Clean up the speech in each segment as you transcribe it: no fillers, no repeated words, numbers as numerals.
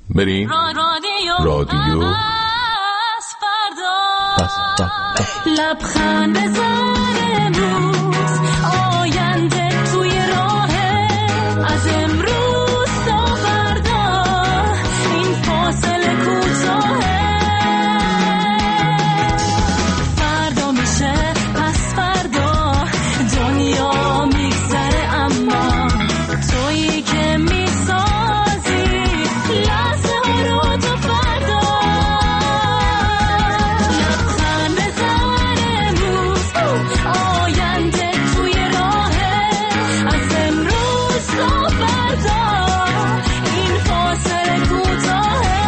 بریم رادیو لبخند زن امروز آینده توی راهه از امروز تا فردا این فاصله کوتاهه فردا میشه پس فردا دنیا میگذره اما تویی که میسازی لحظه ها رو تا فردا لبخند زن امروز آینده توی راهه از امروز تا فردا این فاصله کوتاهه.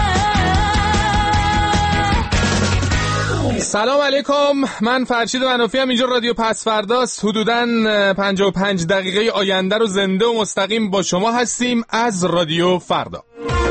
سلام علیکم، من فرشید منافی هم، اینجا رادیو پس فرداست. حدوداً 55 دقیقه آینده رو زنده و مستقیم با شما هستیم از رادیو فردا.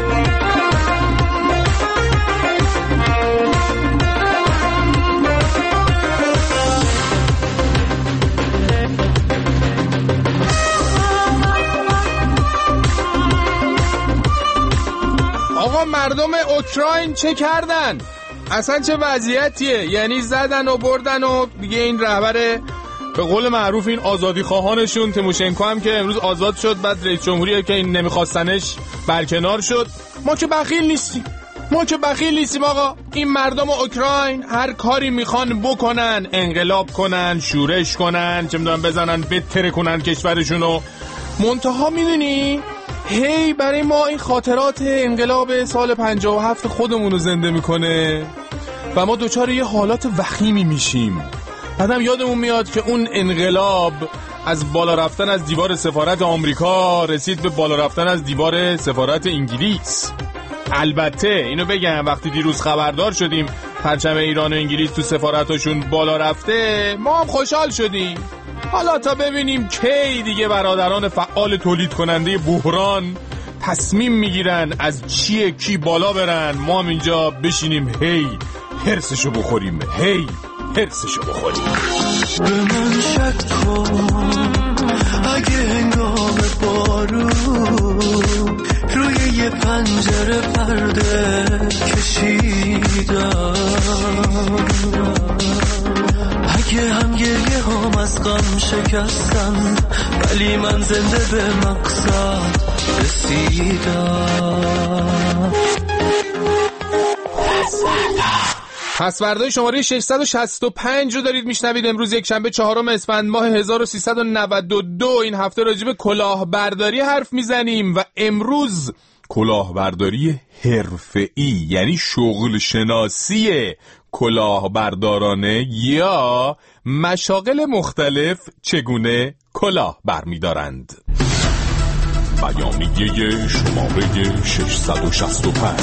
آقا مردم اوکراین چه کردن؟ اصلا چه وضعیتیه؟ یعنی زدن و بردن و دیگه این رهبر به قول معروف این آزادی خواهانشون تیموشنکو هم که امروز آزاد شد، بعد رئیس جمهوری که این نمیخواستنش برکنار شد. ما که بخیل نیستیم آقا. این مردم اوکراین هر کاری میخوان بکنن، انقلاب کنن، شورش کنن، چه میدونم بزنن بتره کنن کشورشونو. منتها میدونی هی برای ما این خاطرات انقلاب سال 57 خودمون رو زنده میکنه و ما دوچار یه حالات وخیمی میشیم. بعدم یادمون میاد که اون انقلاب از بالا رفتن از دیوار سفارت آمریکا رسید به بالا رفتن از دیوار سفارت انگلیس. البته اینو بگم وقتی دیروز خبردار شدیم پرچم ایران و انگلیس تو سفارتاشون بالا رفته، ما هم خوشحال شدیم. حالا تا ببینیم کی دیگه برادران فعال تولید کننده بحران تصمیم میگیرن از چیه کی بالا برن، ما هم اینجا بشینیم هی هرسشو بخوریم. به من شک کن اگه هنگام بارون روی یه پنجره پرده کشیدم، اگه هم گریه هم از غم شکستن ولی من زنده به مقصد رسیدم. پسوردهای شماره 665 رو دارید میشنوید. امروز یک شنبه 4 اسفند ماه 1392. این هفته راجع به کلاهبرداری حرف میزنیم و امروز کلاهبرداری حرفه‌ای، یعنی شغل شناسی کلاهبردارانه یا مشاغل مختلف چگونه کلاه برمیدارند. بیانیه شماره 665.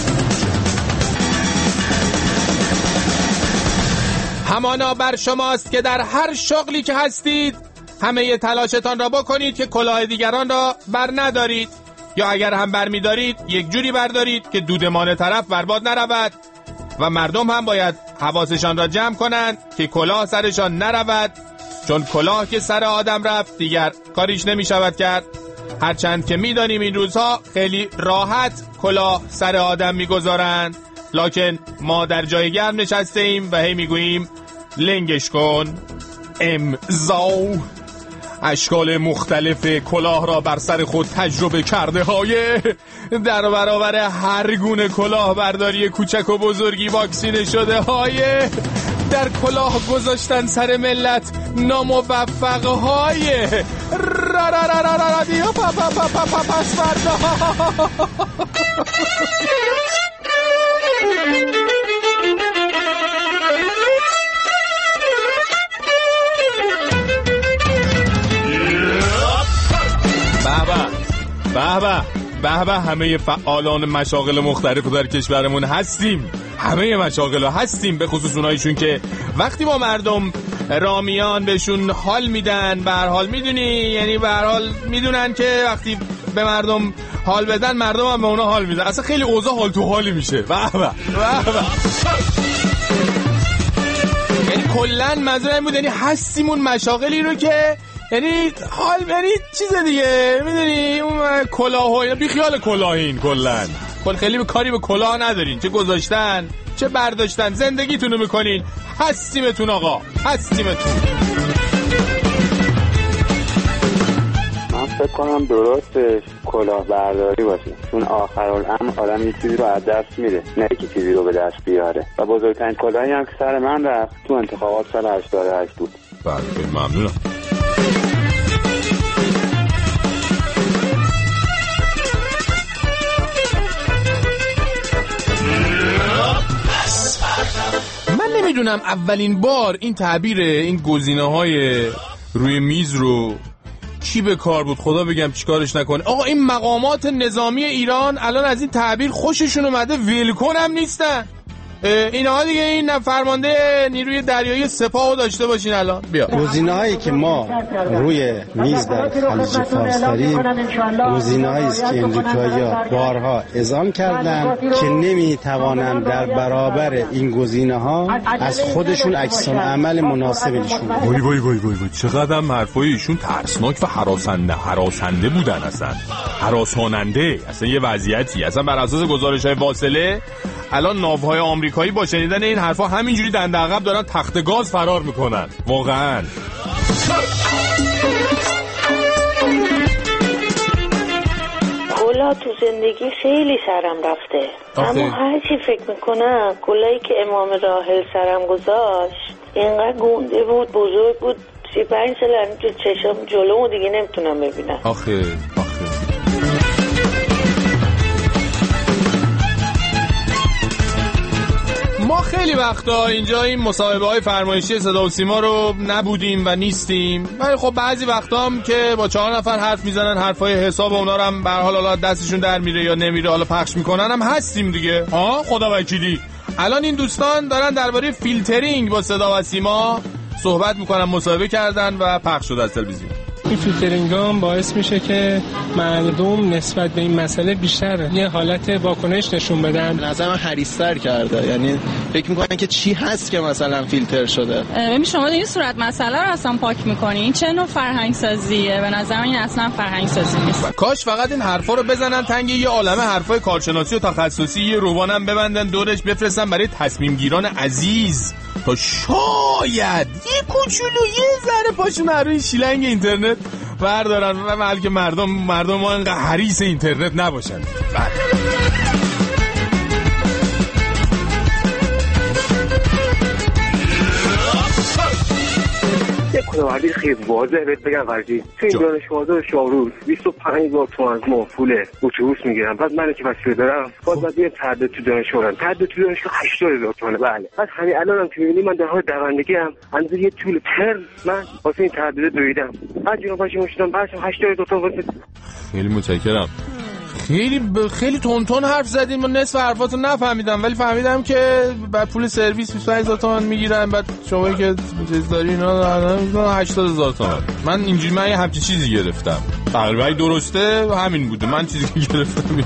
همانا بر شماست که در هر شغلی که هستید همه تلاشتان را بکنید که کلاه دیگران را بر ندارید، یا اگر هم بر می دارید یک جوری بردارید که دودمان طرف برباد نرود و مردم هم باید حواسشان را جمع کنند که کلاه سرشان نرود، چون کلاه که سر آدم رفت دیگر کاریش نمی شود کرد. هرچند که می دانیم این روزها خیلی راحت کلاه سر آدم می گذارند، لکن ما در جای گرم نشسته ایم و هی میگوییم لنگش کن. امضا. اشکال مختلف کلاه را بر سر خود تجربه کرده های در برابر هر گونه کلاه برداری کوچک و بزرگی واکسینه شده های در کلاه گذاشتن سر ملت ناموفق های رادیو پس فردا. به همه فعالان مشاغل مختلف در کشورمون هستیم. همه مشاغل هستیم، به خصوص اونایشون که وقتی با مردم رامیان بهشون حال میدن. به هر حال میدونی، یعنی به هر حال میدونن که وقتی به مردم حال بدن مردم هم به اونا حال میدن. اصلا خیلی اوضاع حال تو حالی میشه. یعنی کلن منظورم بود، یعنی هستیمون مشاغلی رو که یعنی حال، یعنی چیز دیگه، میدونی اون کلاه و بی خیال کلاهین کلن خیلی به کاری به کلاه ندارین، چه گذاشتن چه برداشتن، زندگیتونو میکنین. هستیمتون آقا، هستیمتون. من فکر کنم درستش کلاهبرداری باشه، چون آخرالامر آدم یه چیزی رو از دست میده، نه که چیزی رو به دست بیاره. و بزرگترین کلاهی هم که سر من رفت تو انتخابات سال 88 بود. بله خیلی ممنونم. من نمیدونم اولین بار این تعبیر این گزینه‌های روی میز رو کی به کار بود، خدا بگم چیکارش نکنه. آقا این مقامات نظامی ایران الان از این تعبیر خوششون اومده، ولکن هم نیستن. اینها دیگه این فرمانده نیروی دریایی سپاهو داشته باشین. الان بیا گزینه‌هایی که ما روی میز در خلیج فارس داریم گزینه‌هایی است که امریکایی‌ها بارها اعلام کردند که نمی‌توانند در برابر این گزینه‌ها از خودشون عکس‌العمل مناسبی نشون بدن. وای وای وای وای چقدر حرفای ایشون ترسناک و هراسنده بودن، اصلا هراساننده، اصلا یه وضعیتی. اصلا بر اساس گزارش‌های واصله الان ناوهای آمریکایی با شنیدن این حرفا همینجوری دنده عقب دارن تخت گاز فرار میکنن. واقعا کلا تو زندگی خیلی سرم رفته، اما هرچی فکر میکنم کلایی که امام راحل سرم گذاشت اینقدر گونده بود، بزرگ بود، 35 سال تو چشم جلومو دیگه نمیتونم ببینم. آخه ما خیلی وقتا اینجا این مصاحبه‌های فرمایشی صدا و سیما رو نبودیم و نیستیم، ولی خب بعضی وقتا هم که با 4 نفر حرف میزنن، حرفای حساب اونا رو هم به هر حال دستشون در میره یا نمیره حالا پخش میکنن، هم هستیم دیگه. خدا وکیلی الان این دوستان دارن درباره فیلترینگ با صدا و سیما صحبت میکنن، مصاحبه کردن و پخش شده از تلویزیون. این فیلترینگ هم باعث میشه که مردم نسبت به این مسئله بیشتر یه حالت واکنش نشون بدن. نظر من حریص‌تر کرده، یعنی فکر میکنن که چی هست که مثلا فیلتر شده. ببین شما در این صورت مسئله رو اصلا پاک میکنین، چه نوع فرهنگ سازیه؟ به نظر من این اصلا فرهنگ سازی نیست. کاش فقط این حرفا رو بزنن تنگ یه عالمه حرفای کارشناسی و تخصصی، یه روبانم ببندن دورش بفرستن برای تصمیم گیران عزیز تا شاید یه کوچولو یه ذره پاشون روی شیلنگ اینترنت بردارن و بلکه مردم ما انقدر حریص اینترنت نباشن. کلاهبرداری خیلی واضح بهت بگم فرجی، تو این دانش بازار شاهروز 25,000 تومان از ما پول اتوبوس میگیرم، بعد من که وسیله دارم باز بیام تعداد تو دانشگاه 80,000 تومانه. بله بعد همین الانم که میبینی من در حال دوندگی ام، اندازه یه طول ترم من واسه این تعداد دویدم، بعد جنابش مشتم بعدم 80,000 تومان. خیلی متشکرم. خیلی تونتون حرف زدیم و نصف حرفاتو نفهمیدم، ولی فهمیدم که بعد پول سرویس 25,000 تومان میگیرن، بعد شما که چیز داری اینا 80,000 تومان. من اینجوری من یه همچین چیزی گرفتم تقریبا درسته همین بوده من چیزی که گرفتم.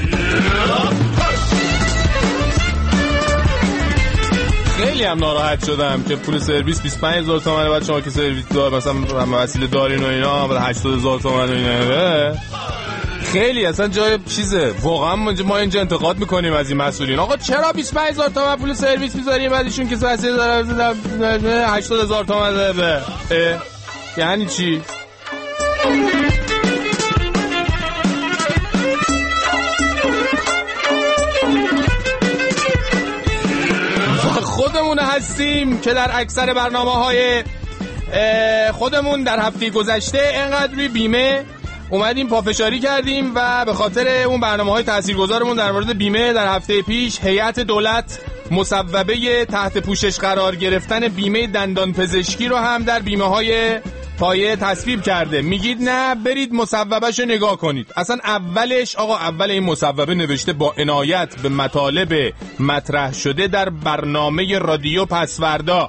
خیلی هم ناراحت شدم که پول سرویس 25,000 تومانه، بعد شما که سرویس دار مثلا وسیله دارین و اینا بعد 80,000 تومان و اینا. خیلی اصلا جای چیزه واقعا. ما اینجا انتقاد میکنیم از این مسئولین. آقا چرا 25,000 تومان پول سرویس میذاریم بعد ایشون که وسیله داره 80,000 تومان داره؟ یعنی چی؟ خودمون هستیم که در اکثر برنامه‌های خودمون در هفته گذشته اینقدر روی بیمه اومدیم پافشاری کردیم و به خاطر اون برنامه‌های تاثیرگذارمون در مورد بیمه در هفته پیش هیئت دولت مصوبه تحت پوشش قرار گرفتن بیمه دندان پزشکی رو هم در بیمه‌های پایه تصویب کرده. میگید نه، برید مصوبه‌شو نگاه کنید. اصلا اولش اول این مصوبه نوشته با عنایت به مطالب مطرح شده در برنامه رادیو پسوردا.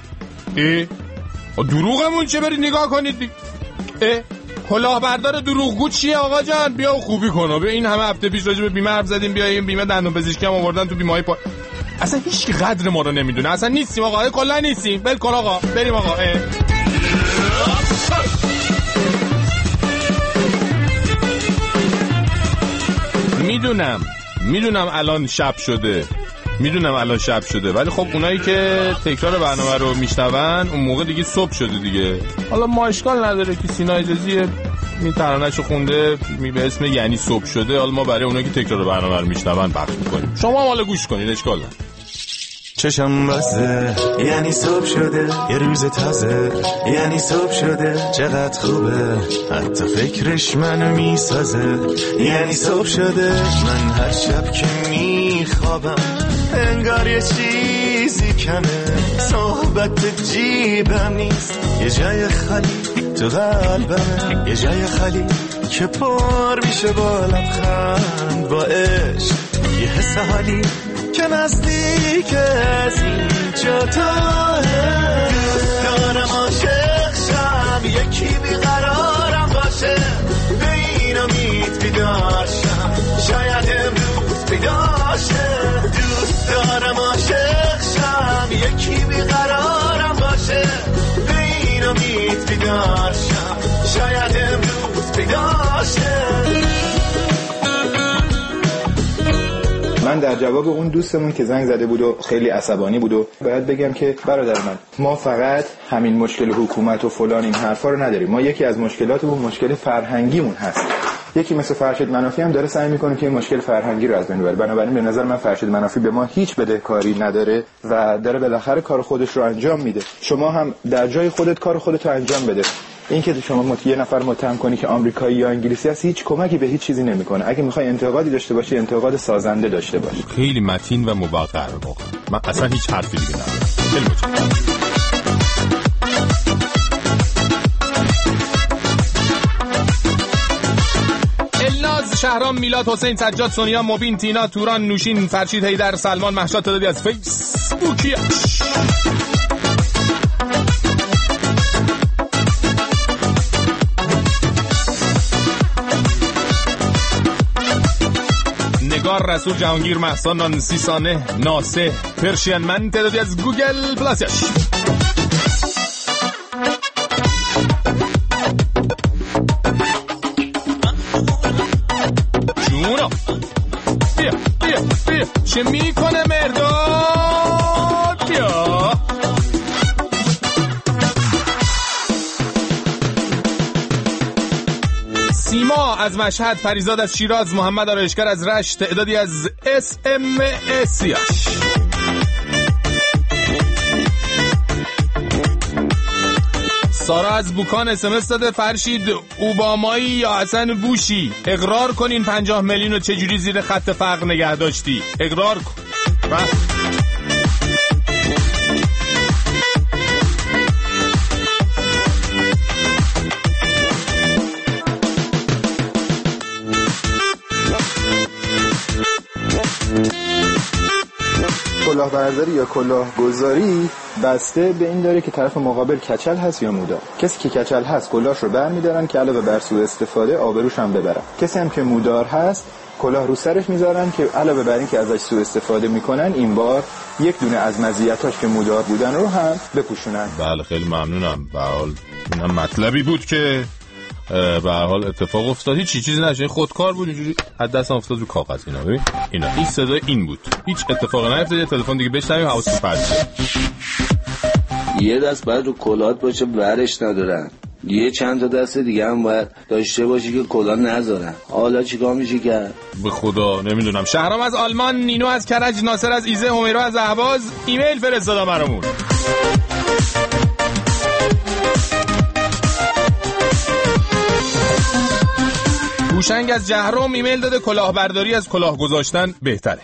دروغمون چه؟ برید نگاه کنید. کلاهبردار دروغگو چیه آقا جان؟ بیا خوبی کن. بیا این همه هفته پیش راجع به بیمه حرف زدیم، بیا این بیمه دندان پزشکی هم آوردن تو بیمه‌های اصلا هیچ کی قدر ما رو نمیدونه. اصلا نیستیم آقا، کلا نیستیم. ول کن آقا، بریم آقا. میدونم الان شب شده ولی خب اونایی که تکرار برنامه رو میشنون اون موقع دیگه صبح شده دیگه. حالا ما اشکال نداره که سینا اجازی این ترانه‌شو خونده به اسم یعنی صبح شده، حالا ما برای اونایی که تکرار برنامه رو میشنون پخش میکنیم، شما هم حالا گوش کنید، اشکال نداره. چشم بسته یعنی صبح شده، یه روز تازه یعنی صبح شده، چقدر خوبه حتی فکرش منو میسازه، یعنی صبح شده. من هر شب که میخوابم انگار یه چیزی کمه، صحبت جیبم نیست، یه جای خالی تو قلبمه، یه جای خالی که پر میشه با لبخند، با عشق، یه حس حالی که نزدیک از اینجا تاهه. دوست دارم عاشق شم، یکی بیقرارم باشه، به این امید بیدار شم، شاید امروز بیدار شه. دوست دارم عاشق شم، یکی بیقرارم باشه، به این امید بیدار شم، شاید امروز بیدار شه. من در جواب اون دوستمون که زنگ زده بود و خیلی عصبانی بود و باید بگم که برادر من، ما فقط همین مشکل حکومت و فلان این حرفا رو نداریم، ما یکی از مشکلاتمون مشکل فرهنگیمون هست. یکی مثل فرشید منافی هم داره سعی میکنه که این مشکل فرهنگی رو از بین ببره. بنابراین به نظر من فرشید منافی به ما هیچ بدهکاری نداره و داره بالاخره کار خودش رو انجام میده. شما هم در جای خودت کار خودت رو انجام بده. این که شما یه نفر متهم کنی که آمریکایی یا انگلیسی است هیچ کمکی به هیچ چیزی نمیکنه. اگه میخوای انتقادی داشته باشی انتقاد سازنده داشته باش. خیلی متین و موقر واقعا. من اصلا هیچ حرفی دیگه ندارم. خیلی متشکرم. الناز، شهرام، میلاد، حسین، سجاد، سونیا، مبین، تینا، توران، نوشین، فرشید، حیدر، سلمان، مهشاد، تعدادی از فیسبوکیش. نگار، رسول، جهانگیر، مهسا، نانسی، سانه، ناسه، پرشین من، تعدادی از گوگل پلاسش. جونو بیا چه میکنه مرداد؟ بیا سیما از مشهد، فریزاد از شیراز، محمد آرایشگر از رشت، تعدادی از SMS. سارا از بوکان SMS داده فرشید اوبامایی یا حسن بوشی، اقرار کنین 50 میلیون رو چجوری زیر خط فقر نگه داشتی، اقرار کن. کلاهبرداری یا کلاهگذاری بسته به این داره که طرف مقابل کچل هست یا مودار. کسی که کچل هست کلاهش رو برمی‌دارن که علاوه بر سوء استفاده آبروش هم ببرن. کسی هم که مودار هست کلاه رو سرش میذارن که علاوه بر این که ازش سوء استفاده میکنن این بار یک دونه از مزیتاش که مودار بودن رو هم بپوشونن. بله خیلی ممنونم. به هر حال اینم مطلبی بود که به هر حال اتفاق افتاد. هیچ چیزی نشه، خودکار بود، اینجوری از دستم افتاد رو کاغذ. اینا ببین اینا این صدای این بود، هیچ اتفاقی نیفتاد. یه تلفن دیگه بشنویم حواستون پرت شه. یه دست باید رو کلات باشه ورش ندارن، یه چند تا دست دیگه هم باید داشته باشی که کلاه نذارن. حالا چیکار میشه کرد؟ به خدا نمیدونم. شهرام از آلمان، نینو از کرج، ناصر از ایزه، همیرا از اهواز ایمیل فرستادن برامون. هوشنگ از جهرم ایمیل داده کلاهبرداری از کلاه گذاشتن بهتره.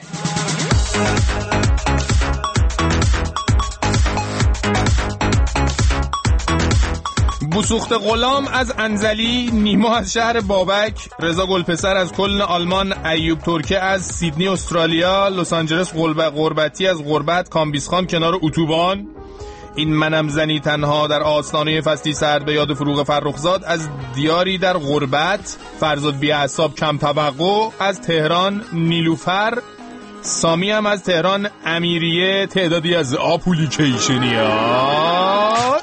بوسوخت غلام از انزلی، نیما از شهر بابک، رضا گلپسر از کلن آلمان، ایوب ترکه از سیدنی استرالیا، لس آنجلس غربتی از غربت، کامبیسخان کنار اتوبان، این منم زنی تنها در آستانه فصلی سرد به یاد فروغ فرخزاد از دیاری در غربت، فرزاد بی اعصاب کم توقع از تهران، نیلوفر، سامی هم از تهران، امیریه، تعدادی از اپلیکیشنیاش.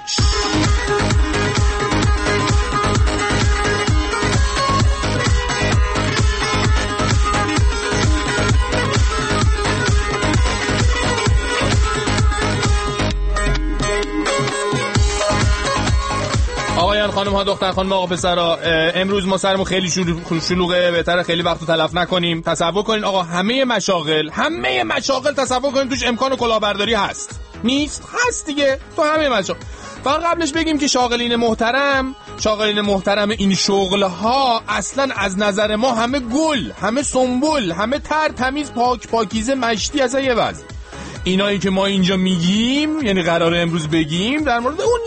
خانم ها، دختر خانم، آقا پسرا، امروز ما سرمون خیلی شلوغه، بهتره خیلی وقت تلف نکنیم. تصور کنین آقا همه مشاغل تصور کنین توش امکان کلاهبرداری هست. نیست؟ هست دیگه. تو همه مشاغل. فقط قبلش بگیم که شاغلین محترم این شغل‌ها اصلا از نظر ما همه گل، همه سنبل، همه تر، تمیز، پاکیزه، مشتی، اصلا یه وضع. اینایی که ما اینجا میگیم، یعنی قراره امروز بگیم در مورد اون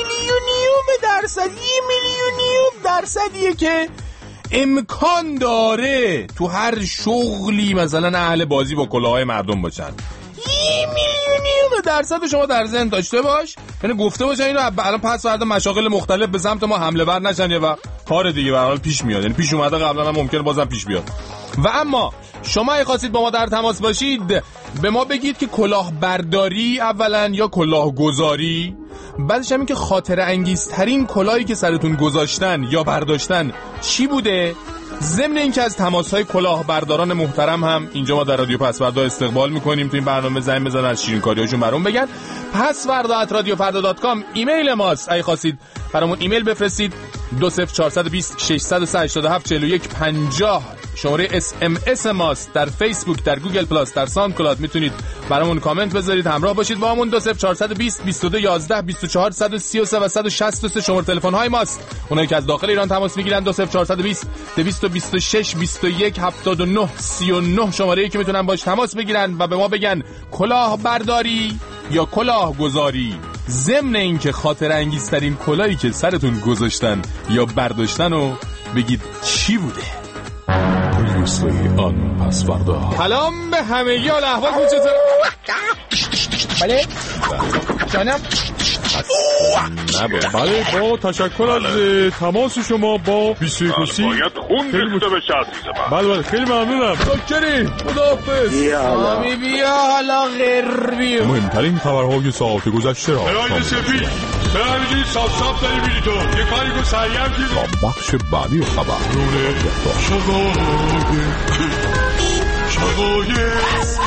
1,000,000 درصدیه که امکان داره تو هر شغلی مثلا اهل بازی با کلاهای مردم باشن. 1,000,000 درصد شما در ذهن داشته باش، یعنی گفته باشن اینو الان پس فردا مشاغل مختلف به سمت ما حمله ور نشن، یه وقت کار دیگه به هر حال پیش میاد، یعنی پیش اومده قبلا هم ممکنه بازم پیش بیاد. و اما شما اگه خواستید با ما در تماس باشید، به ما بگید که کلاهبرداری اولا یا کلاهگذاری، بعدش هم این که خاطر انگیزترین کلاهی که سرتون گذاشتن یا برداشتن چی بوده. ضمن این که از تماس‌های کلاهبرداران محترم هم اینجا ما در رادیو پسوردا استقبال می‌کنیم، تو این برنامه زنگ بزنن از شیرین‌کاری‌هاشون برام بگن. pasvarda@radiofarda.com ایمیل ماست. اگه خواستید برامون ایمیل بفرستید 20420 687 4150 شماره SMS ماست. در فیسبوک، در گوگل پلاس، در ساوندکلاود میتونید برامون کامنت بذارید، همراه باشید با همون. 20420 22 11 24 133 و 163 شماره تلفن های ماست. اونایی که از داخل ایران تماس میگیرن 20420 226 21 79 39 شماره‌ای که میتونن باش تماس بگیرن و به ما بگن کلاهبرداری یا کلاهگذاری، ضمن این که خاطر انگیزترین کلاهی که سرتون گذاشتن یا برداشتن رو بگید چی بوده. آن پسوردا. سلام به همگی، حال احوالتون چطوره؟ بله جانم. بله با تشکر از تماس شما با 21 باید خون ریخته بشه عزیز من. بله خیلی ممنونم. شکری. خداحافظ. آمی بیا حالا غربی. مهمترین خبرهای ساعت گذشته را برای سفید برای صاف داری میری تو یه کاری کن سریم کی با بخش بعدی خبر شقایق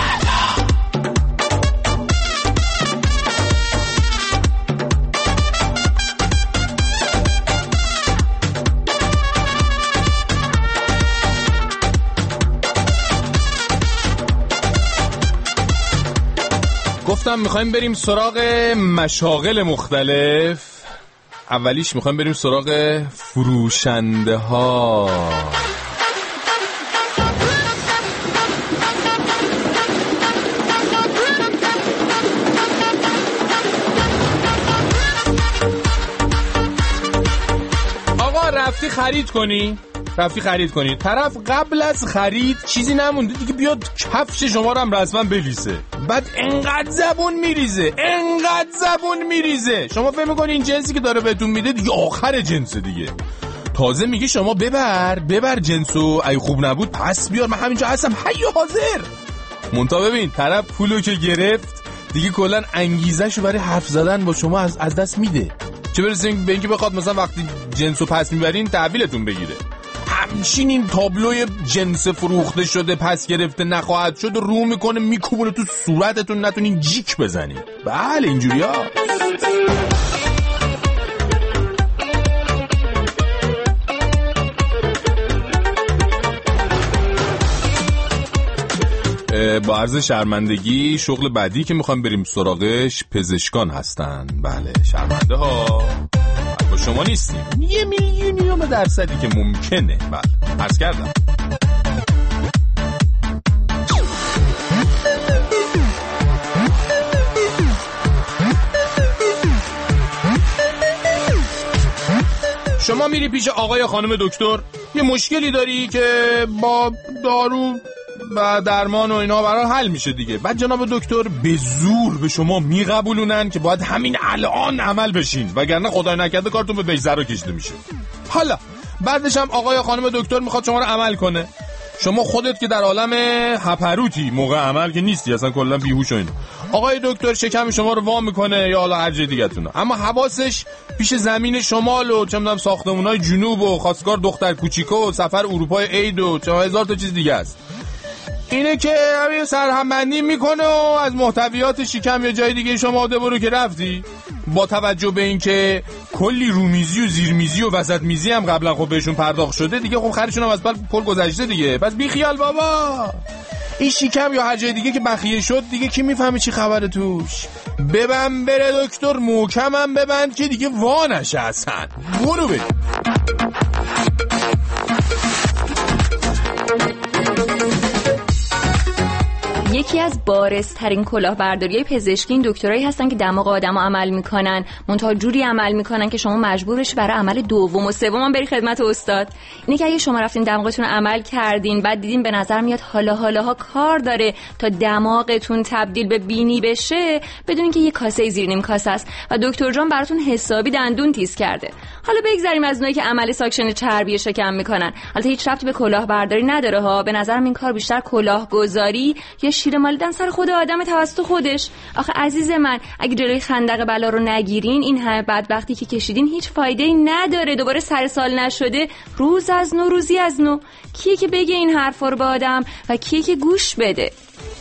گفتم میخوایم بریم سراغ مشاغل مختلف. اولیش میخوایم بریم سراغ فروشنده ها. آقا رفتی خرید کنی طرف قبل از خرید چیزی نمونده دیگه بیاد کفش شما رو هم رسما بلیسه، بعد انقدر زبون میریزه شما فهم میکنی این جنسی که داره بهتون میده دیگه آخر جنسه دیگه. تازه میگه شما ببر جنسو، ای خوب نبود پس بیار، من همینجا هستم حی و حاضر. منتها ببین طرف پولو که گرفت دیگه کلا انگیزه‌شو برای حرف زدن با شما از دست میده، چه برسه به اینکه بخواد مثلا وقتی جنسو پس میبرین تحویلتون بگیره. همچین این تابلوی جنس فروخته شده پس گرفته نخواهد شد رو میکنه میکوبونه تو صورتتون، نتونین جیک بزنین. بله اینجوری ها. با عرض شرمندگی شغل بعدی که میخوام بریم سراغش پزشکان هستن. بله شرمنده ها با شما نیستیم، 1,000,000 درصدی که ممکنه. بله عرض کردم. شما میری پیش آقای خانم دکتر، یه مشکلی داری که با دارو و درمان و اینا برای حل میشه دیگه. بعد جناب دکتر به زور به شما میقبولونن که باید همین الان عمل بشین وگرنه خدای نکرده کارتون به بجزرا کشیده میشه. حالا بعدش هم آقای خانم دکتر میخواد شما رو عمل کنه. شما خودت که در عالم هپروتی موقع عمل که نیستی، اصلا کلا بیهوش و اینا. آقای دکتر شکم شما رو وا میکنه یا حالا هر جای دیگه‌تونه، اما حواسش پیش زمین شمال و چه می‌دونم ساختمان‌های جنوب و خواستگار دختر کوچیکو و سفر اروپای عید و چه هزار تا چیز دیگه است. اینه که همین سرهمبندی میکنه و از محتویات شکم یا جای دیگه شما ده برو که رفتی با توجه به اینکه کلی رومیزی و زیرمیزی و وسط میزی هم قبلا خب بهشون پرداخت شده دیگه، خب خرشون هم از پل گذشته دیگه. پس بی خیال بابا، این شیکم یا هر جای دیگه که بخیه شد دیگه کی میفهمه چی خبره توش. ببند بره دکتر، محکمم ببند که دیگه وا نشه اصلا. برو بریم. یکی از بارزترین کلاهبرداری‌های پزشکی این دکترایی هستن که دماغ آدمو عمل میکنن، منتها جوری عمل میکنن که شما مجبور بشی برای عمل دوم و سوم بری خدمت استاد. اینه که اگه شما رفتین دماغتون رو عمل کردین، بعد دیدین به نظر میاد حالاها کار داره تا دماغتون تبدیل به بینی بشه، بدونین که یه کاسه زیر نیم کاسه است و دکتر جان براتون حسابی دندون تیز کرده. حالا بگذریم از اونایی که عمل ساکشن چربی شکم میکنن. البته هیچ ربطی به کلاهبرداری نداره ها. به نظرم این کار بیشتر کلاهگذاری یا شیر مالیدن سر خود آدم توسط خودش. آخه عزیز من، اگه جلوی خندق بلا رو نگیرین، این همه بدبختی که کشیدین هیچ فایده‌ای نداره. دوباره سر سال نشده، روز از نو روزی از نو. کیه که بگه این حرفا رو به آدم و کیه که گوش بده؟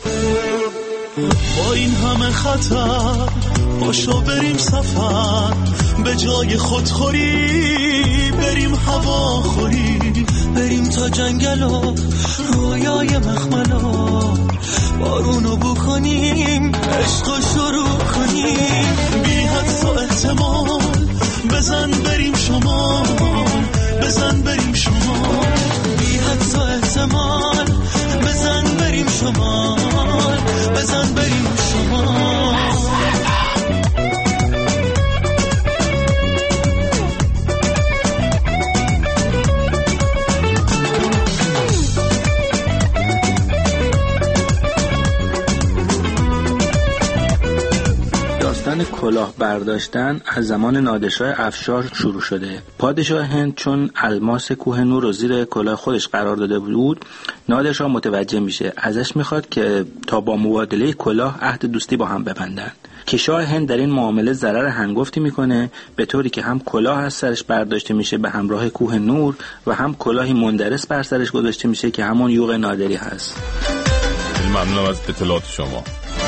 با این همه خطر باشو بریم سفر، به جای خودخوری بریم هواخوری، بریم تا جنگل و رویای مخملا، بارونو بکنیم عشقو شروع کنیم، بی حدس و احتمال بزن بریم شمال، بزن بریم شمال، بی حدس و احتمال بزن بریم شمال، بزن بریم شمال. داستان کلاه برداشتن از زمان نادرشاه افشار شروع شده. پادشاه هند چون الماس کوه نور رو زیر کلاه خودش قرار داده بود، نادرشاه متوجه میشه، ازش میخواد که تا با مبادله کلاه عهد دوستی با هم ببندن. که شاه هند در این معامله ضرر هنگفتی میکنه، به طوری که هم کلاه از سرش برداشته میشه به همراه کوه نور و هم کلاهی مندرس بر سرش گذاشته میشه که همون یوغ نادری هست. ممنونم از اطلاعات شما.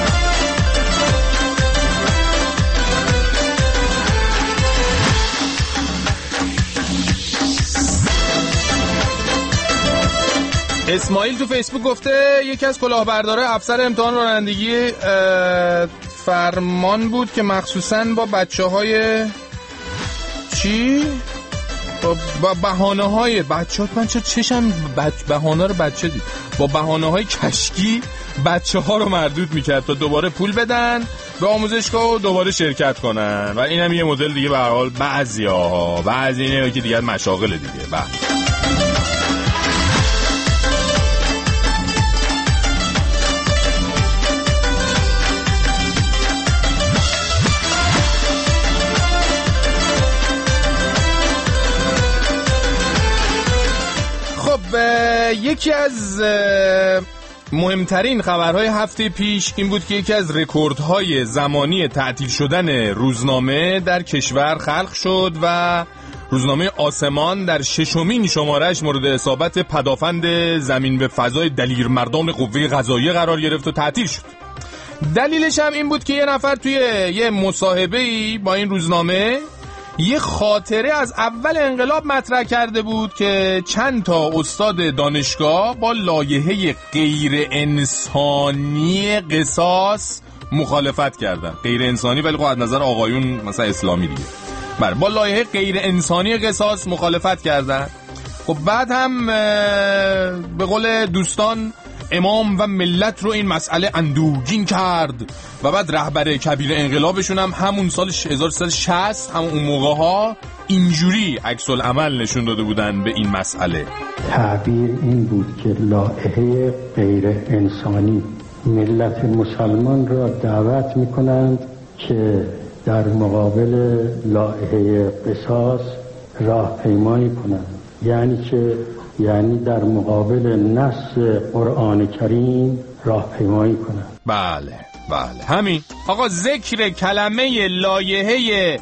اسماعیل تو فیسبوک گفته یکی از کلاهبردارای افسر امتحان رانندگی فرمان بود که مخصوصاً با بچه‌های با بهانه‌های بچه‌ها، من چشم بهانه رو بچه دید، با بهانه‌های کشکی بچه‌ها رو مردود می‌کرد تا دوباره پول بدن به آموزشگاه و دوباره شرکت کنن. و اینم یه مدل دیگه به هر حال بعضی اینه که دیگه مشاغل دیگه. یکی از مهمترین خبرهای هفته پیش این بود که یکی از رکوردهای زمانی تعطیل شدن روزنامه در کشور خلق شد و روزنامه آسمان در 6مین شماره‌اش مورد اصابت پدافند زمین به فضای دلیر مردان قوه قضاییه قرار گرفت و تعطیل شد. دلیلش هم این بود که یه نفر توی یه مصاحبه‌ای با این روزنامه یه خاطره از اول انقلاب مطرح کرده بود که چند تا استاد دانشگاه با لایحه غیر انسانی قصاص مخالفت کردن. غیر انسانی ولی خب از نظر آقایون مثلا اسلامی دیگه. بله، با لایحه غیر انسانی قصاص مخالفت کردن. خب بعد هم به قول دوستان امام و ملت رو این مسئله اندوهگین کرد و بعد رهبر کبیر انقلابشون هم همون سال 1360 همون اون موقع ها اینجوری عکس العمل نشون داده بودن به این مسئله. تعبیر این بود که لایحه غیر انسانی، ملت مسلمان را دعوت میکنند که در مقابل لایحه قصاص راهپیمایی کنند، یعنی در مقابل نص قرآن کریم راهپیمایی کنند. بله همین آقا، ذکر کلمه لایحه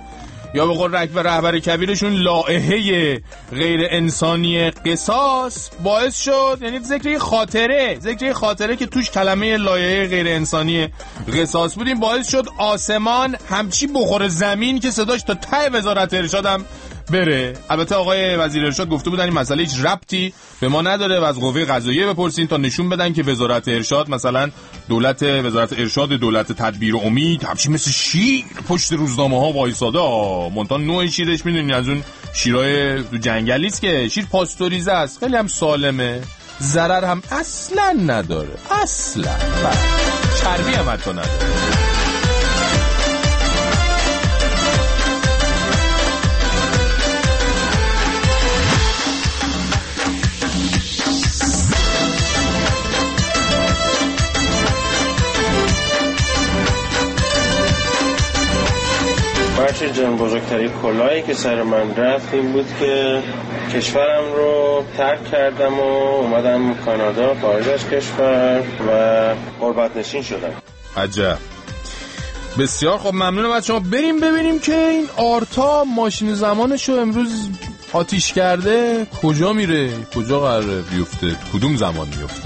یا به قول رهبر کبیرشون لائحه غیر انسانی قصاص باعث شد، یعنی ذکر خاطره که توش کلمه لایحه غیر انسانی قصاص بودیم، باعث شد آسمان همچی بخوره زمین که صداش تا ته وزارت ارشاد هم بره. البته آقای وزیر ارشاد گفته بودن این مسئله هیچ ربطی به ما نداره و از قوه قضاییه بپرسین تا نشون بدن که وزارت ارشاد، مثلا وزارت ارشاد دولت تدبیر و امید، همچین مثل شیر پشت روزنامه ها وایساده. منتها نوع شیرش میدونین از اون شیرای تو جنگلی است که شیر پاستوریزه است، خیلی هم سالمه، ضرر هم اصلا نداره، اصلا چربی هم حتی نداره. بچه جان، بزرگترین کلاهی که سر من رفت این بود که کشورم رو ترک کردم و اومدم کانادا، خارج از کشور، و غربت نشین شدم. عجب، بسیار خب، ممنونم از شما. بریم ببینیم که این آرتا ماشین زمانشو امروز آتیش کرده کجا میره، کجا قراره بیفته، کدوم زمان میفته.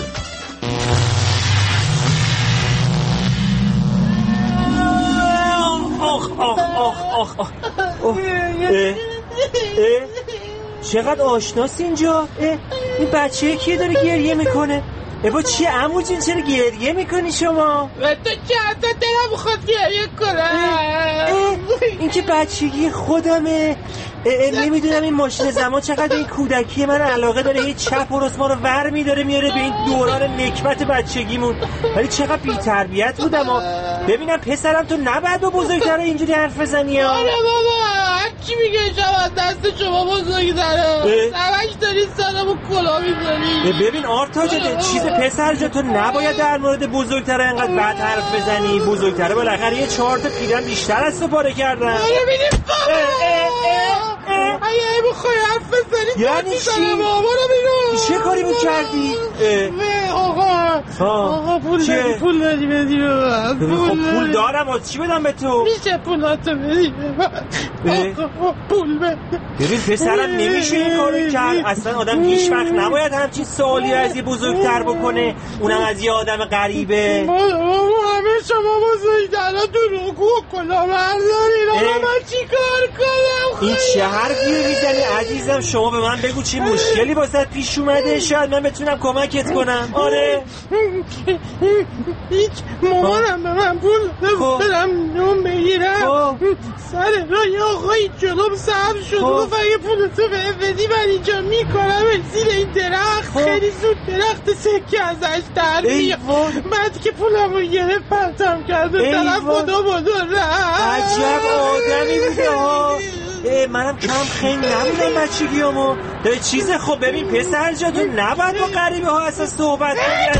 چقدر آشناست اینجا. این بچه کیه داره گریه میکنه؟ با چی عمو جون چرا گریه میکنی شما؟ تو چند تا دلم میخواد گریه کنم. این که بچگی خودمه. نمیدونم این ماشین زمان چقدر این کودکی من علاقه داره، هیچ چپ و راست ما رو ور میداره میاره به این دوران نکبت بچگیمون، ولی چقدر بی تربیت بودم. ببینم پسرم تو نباید با بزرگتره اینجوری حرف بزنی. آره بابا، چی میگه شما دست شما بزرگتره، سمش داری سادمو کلا میزنی. ببین آرتا جده، چیز پسر جا تو نباید در مورد بزرگتره انقدر بد حرف بزنی. بزرگتره بالاخره یه 4 تا پیرن بیشتر از تو پاره کردن. آره ببینیم اگه بخوای حرف بزنی یعنی چی؟ بابا رو بیرون. چه کاری بود کردی؟ آقا پول بدی بدی به من. پول دارم، از چی بدم به تو؟ میشه پولاتو بدی به من. آقا پول بده. ببین پسرم نمیشه این کارو کرد. اصلا آدم هیچ وقت نباید همچین سوالی از یه بزرگتر بکنه، اونم از یه آدم غریبه. بابا همه شما بزرگترها دروغگو و کلاهبردارین. آقا من چی کار کنم؟ این چه حرفیه میزنی عزیزم؟ شما به من بگو چی مشکلی واسه پیش اومده، شاید من بتونم کمکت کنم. آره هیچ، مامانم به من پول برم نون بگیرم، سر راه یه آقایی جلوم سبز شد، گفت اگه پولتو بدی من اینجا میکنم زیر این درخت. خیلی زود درخت سکه ازش در میاد. بعد که پولمو گرفت پرتم کرد و طرف خدا رفت. عجب آدمی بوده ها. منم کم خیلی نبودم بچگیامو. چیز خب ببین پسر جا، تو نباید با غریبه ها اصلا صحبت کنی.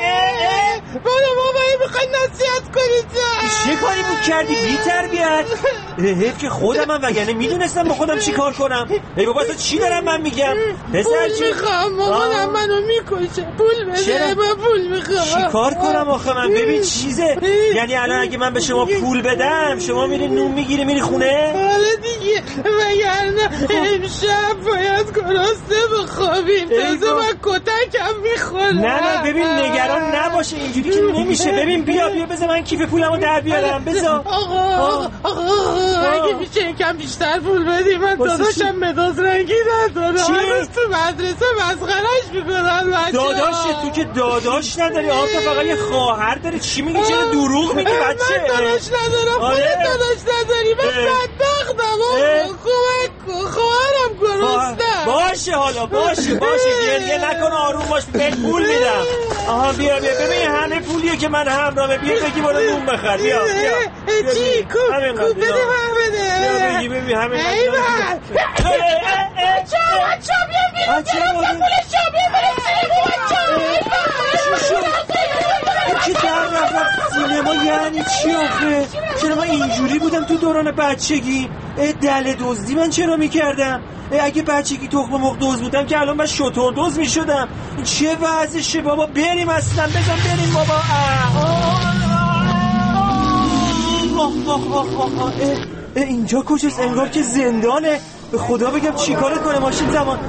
بابا میخوای نصیحت کنی؟ چه کاری بود کردی بی تربیت؟ حیف که خودم هم، وگرنه میدونستم با خودم چی کار کنم. ای بابا تو چی دارم من میگم؟ پسر چی میخوام؟ مامانم منو میکشه، پول بده. من پول میخوام. چی کار کنم آخه من؟ ببین چیزه، یعنی الان اگه من به شما پول بدم شما میری نون میگیری میری خونه؟ حالا دیگه وگرنه امشب باید گرسنه بخوابیم. تازه من کتکم میخوره. نه ببین نگران نباشه، اینجوری که نمیشه. ببین بیا بذار من کیف پولمو در بیارم. بذار آقا اگه میشه یکم بیشتر پول بدی، من داداشم مداد رنگی ندارم. هنوز تو مدرسه مسخرهش میکنن بچه. داداش تو که داداش نداری، آقا فقط یه خواهر داری. چی میگی؟ چرا دروغ میگی بچه؟ من داداش ندارم. خودت داداش نداری. من بدبختم. کمک کن، خواهرم گرسنه. باشه حالا باشه گریه نکن، آروم باش، بهت پول میدم. آها بیا ببین همه پولیه که من همراهه. بیا بگی برو نون بخر. بیا چی کو بده من بده. بیا بگی همه ایوان چا بیا گرفتم پولش. چا بیا چی در رفت سینما یعنی چی آخه؟ چرا من اینجوری بودم تو دوران بچگی؟ دل دزدی من چرا میکردم؟ اگه بچگی تخم مرغ دزد بودم که الان من شتر دزد میشدم. چه وضعشه بابا؟ بریم اصلا، بزن بریم بابا. اینجا کجاست؟ انگار که زندانه. به خدا بگم چیکار کنه ماشین زمان.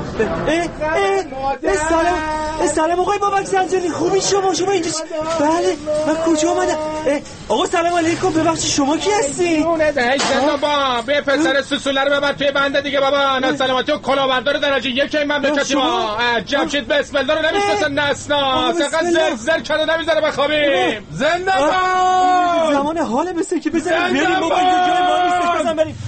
سلام آقای بابک زنجانی، خوبی شما اینجا بله من کجا اومدم؟ آقا سلام علیکم، ببخشید شما کی هستی؟ اونه دهش بابا به پسر سوسوله رو ببر توی بنده دیگه بابا. نه سلامتی و کلاهبردار درجه یک این مملکتی ما. جمشید بسم الله رو نمیشناسن نسنا. چقدر زر کرده نمیذاره بخوابیم. زنده باد. زمان حال مثل که بزنیم بریم بابا، اینجا جای ما نیست، بزن بریم.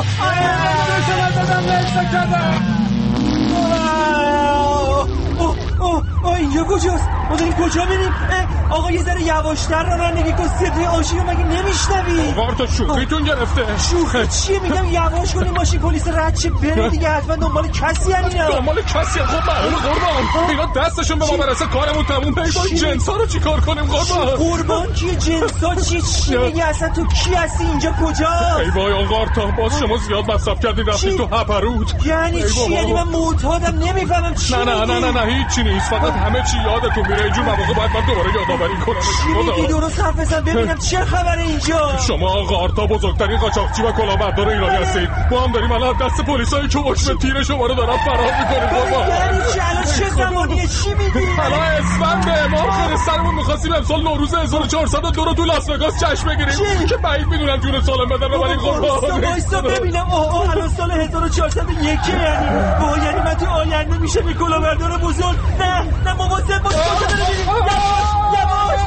اینجا کجاست؟ ما داریم کجا میریم؟ آقا یه ذره یواشتر رانندگی کن، صدای آژیر رو مگه نمیشنوی؟ وارتا شوخیتون گرفته. شوخی چیه؟ میگم یواش کنیم ماشین پلیس رد شه بره دیگه، حتما دنبال کسی هستن. دنبال کسی؟ خب معلومه قربان، اینا دستشون به ما برسه کارمون تموم. پیدا جنسا رو چیکار کنیم قربان؟ قربان کیه؟ جنسا چی میگی اصلا؟ تو کی هستی؟ اینجا کجاست؟ ای وای آقا وارتا، باز شما زیاد مصرف کردید رفتید تو هپرود. یعنی چی؟ یعنی من معتادم نمیفهمم چی میگی. نه هیچی نیست، فقط همه چی یادتون میره. اینجور مواقع باید من دوباره یادآوری کنم. چی میگی؟ درست حرف بزن ببینم چه خبره اینجا. شما وارتا بزرگترین قاچاقچی و کلاهبردار ایرانی هستید. ما هم داریم الان دست پلیسایی که حکم تیر شما رو دارن فرار میکنیم قربان. یعنی چی؟ الان چه زمانیه؟ چی میگی؟ الان اسفنده، ما خیلی سرمون می‌خواستیم امسال نوروز 1402 رو تو لاس وگاس جشن بگیریم که بعید میدونن جون سالم بدن رو. ولی قربان وایسا ببینم. الان سال 1401 یعنی من تو آینده میشه به کلاهبردار بزرگ. نه مواظب باش. یواش.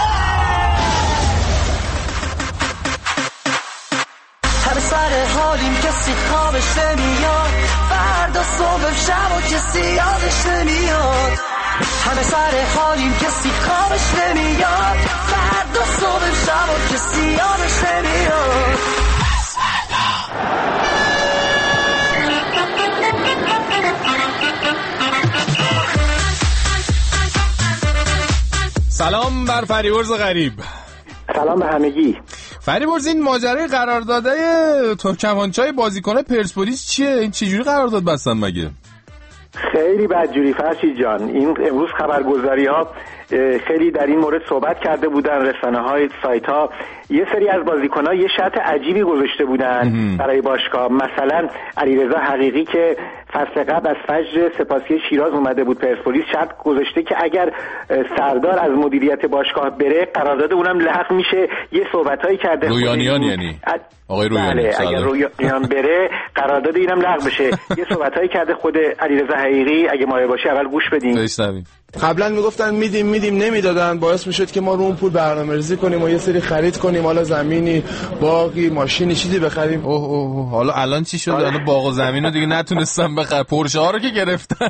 همه سر حالیم کسی خوابش نمیاد، فردا صبح شب و کسی یادش نمیاد. همه سر حالیم کسی خوابش نمیاد، فردا صبح شب و کسی یادش نمیاد. سلام بر فریبرز غریب. سلام به همگی. فریبرز، این ماجرای قرارداد ترکمانچای بازیکن پرسپولیس چیه؟ این چجوری قرارداد بستن مگه؟ خیلی بدجوری فرشید جان. این امروز خبرگزاری‌ها خیلی در این مورد صحبت کرده بودن، رسانه‌های، سایت‌ها. یه سری از بازیکن‌ها یه شرط عجیبی گذاشته بودن برای باشگاه. مثلا علیرضا حقیقی که فصل قبل از فجر سپاسی شیراز اومده بود پرسپولیس، شرط گذاشته که اگر سردار از مدیریت باشگاه بره قرارداد اونم لغو میشه. یه صحبتایی کرده رویانیان، یعنی آقای رویانی. بله، اگر رویانیان بره قرارداد اینم لغو بشه. یه صحبتایی کرده خود علیرضا حقیقی. اگه مایه باشه اول گوش بدیم. قبلا میگفتن میدیم نمیدادن، باعث میشد که ما رو اون پول برنامه‌ریزی کنیم و یه سری خرید کنیم، حالا زمینی، باغی، ماشینی، چیزی بخریم. حالا الان چی شد؟ الان باغ و زمین رو دیگه نتونستن بخرن، پورشه ها رو که گرفتن.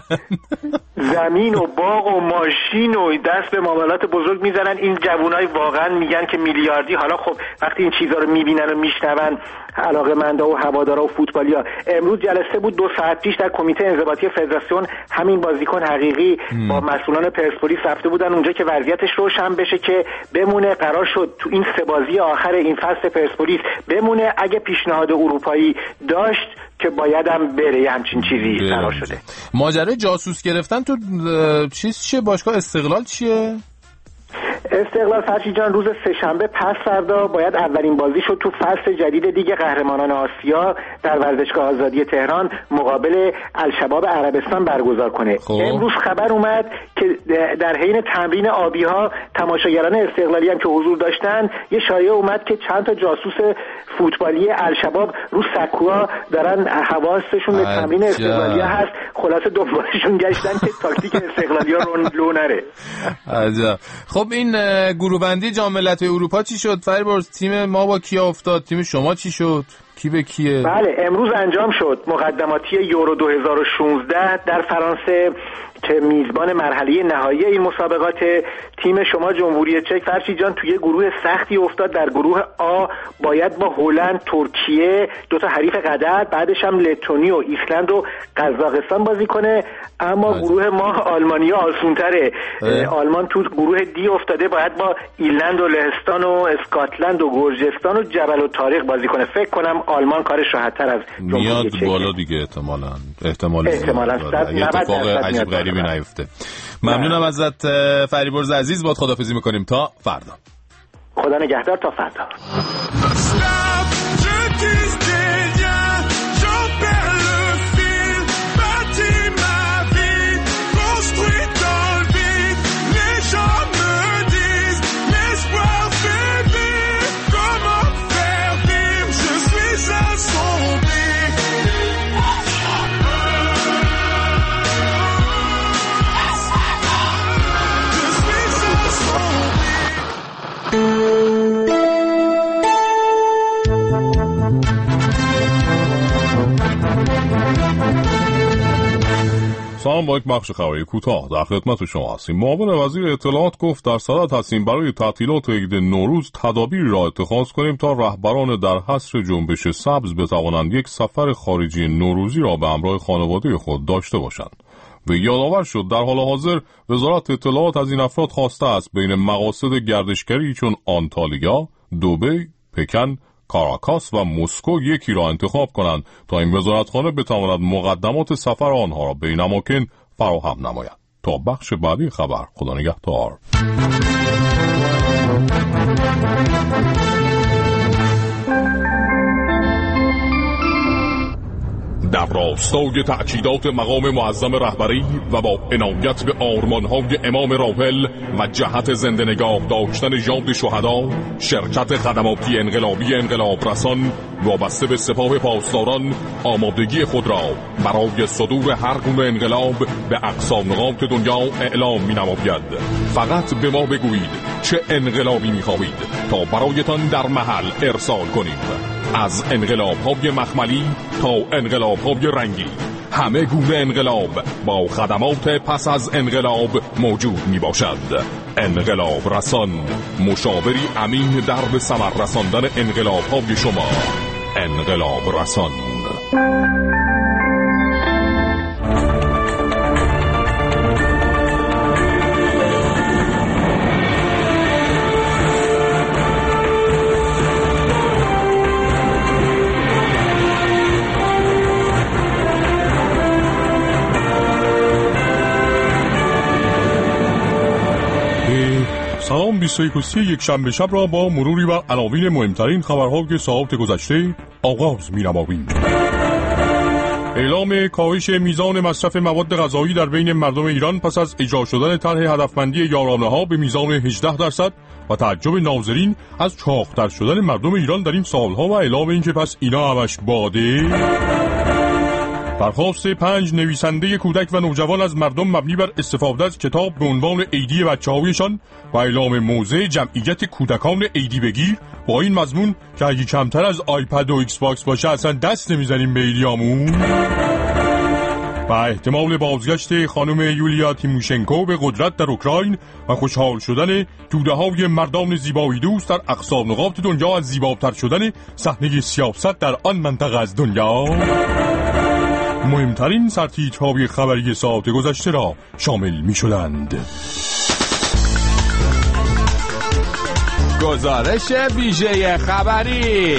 زمین و باغ و ماشین و دست به معاملات بزرگ میزنن. این جوانای واقعا میگن که میلیاردی. حالا خب وقتی این چیزا رو میبینن و میشنون علاقه‌مندا و هوادارا و فوتبالیا، امروز جلسه بود 2 ساعت پیش در کمیته انضباطی فدراسیون، همین بازیکن حقیقی با مسئولان پرسپولیس رفته بودن اونجا که وضعیتش روشن بشه که بمونه. قرار شد تو این 3 بازی آخر این فصل پرسپولیس بمونه. اگه پیشنهاد اروپایی داشت که بایدم بره، همچین چیزی قرار شده. ماجرای جاسوس گرفتن تو چیه؟ باشگاه استقلال چیه؟ استقلال فرشید جان روز سه‌شنبه پس فردا باید اولین بازی شد تو فصل جدید لیگ قهرمانان آسیا در ورزشگاه آزادی تهران مقابل الشباب عربستان برگزار کنه. امروز خبر اومد که در حین تمرین آبی ها تماشاگران استقلالی هم که حضور داشتن، یه شایعه اومد که چند تا جاسوس فوتبالی الشباب رو سکوها دارن حواسشون به تمرین استقلالیا هست. خلاصه دنبالشون گشتن که تاکتیک استقلالیا رو لو نره. عجب. خب این گروه بندی جام ملت‌های اروپا چی شد فریبرز؟ تیم ما با کیا افتاد؟ تیم شما چی شد؟ کی به کیه؟ بله امروز انجام شد مقدماتی یورو 2016 در فرانسه که میزبان مرحله نهایی این مسابقات. تیم شما جمهوری چک فرشید جان توی گروه سختی افتاد. در گروه آ باید با هلند، ترکیه، 2 تا حریف قدر، بعدش هم لتونی و ایسلند و قزاقستان بازی کنه. اما گروه ما آلمانیا آسون‌تره. آلمان تو گروه دی افتاده، باید با ایرلند و لهستان و اسکاتلند و گرجستان و جبل الطارق بازی کنه. فکر کنم آلمان کارش راحت‌تر از جمهوری چک. میاد بالا دیگه احتمالاً اتفاق عجیب غریبی نیفته. ممنونم ازت فریبرز عزیز. باد خداحافظی میکنیم تا فردا. خدا نگهدار تا فردا. سلام، با یک بخش خبری کوتاه در خدمت شما هستیم. معاون وزیر اطلاعات گفت در صدد هستیم برای تعطیلات عید نوروز تدابیری را اتخاذ کنیم تا رهبران در حصر جنبش سبز بتوانند یک سفر خارجی نوروزی را به همراه خانواده خود داشته باشند. و یادآور شد در حال حاضر وزارت اطلاعات از این افراد خواسته است بین مقاصد گردشگری چون آنتالیا، دوبی، پکن، کاراکاس و مسکو یکی را انتخاب کنند تا این وزارتخانه بتواند مقدمات سفر آنها را به این اماکن فراهم نماید. تا بخش بعدی خبر، خدا نگهدار. در راستای تأکیدات مقام معظم رهبری و با عنایت به آرمانهای امام راحل و جهت زنده نگاه داشتن یاد شهدا، شرکت خدماتی انقلابی انقلاب رسان وابسته به سپاه پاسداران آمادگی خود را برای صدور هر گونه انقلاب به اقصا نقاط دنیا اعلام می‌نماید. فقط به ما بگویید چه انقلابی می‌خواهید تا برایتان در محل ارسال کنیم. از انقلاب‌های مخملی تا انقلاب‌های رنگی، همه گونه انقلاب با خدمات پس از انقلاب موجود می باشد. انقلاب رسان، مشاوری امین در به ثمر رساندن انقلاب‌های شما. انقلاب رسان. سلام، 21 یک شنبه شب را با مروری بر عناوین مهمترین خبرهای ساعات گذشته آغاز می‌نماییم. اعلام کاهش میزان مصرف مواد غذایی در بین مردم ایران پس از اجرا شدن طرح هدفمندی یارانه‌ها به میزان 18% و تعجب ناظرین از چاق‌تر شدن مردم ایران در این سالها و اعلام اینکه پس اینا همش باده. درخواست 5 نویسنده کودک و نوجوان از مردم مبنی بر استفاده از کتاب به عنوان عیدی بچه‌هایشان و اعلام موضع جمعیت کودکان عیدی بگیر با این مضمون که اگه کمتر از آیپد و ایکس باکس باشه اصلا دست نمیزنیم به عیدیامون. و احتمال بازگشت خانم یولیا تیموشنکو به قدرت در اوکراین و خوشحال شدن توده‌های مردان زیبایی دوست در اقصا نقاط دنیا از زیباتر شدن صحنه سیاست در آن منطقه از دنیا. مهمترین سرتیترهای خبری ساعت گذشته را شامل می شدند. گزارش ویژه خبری.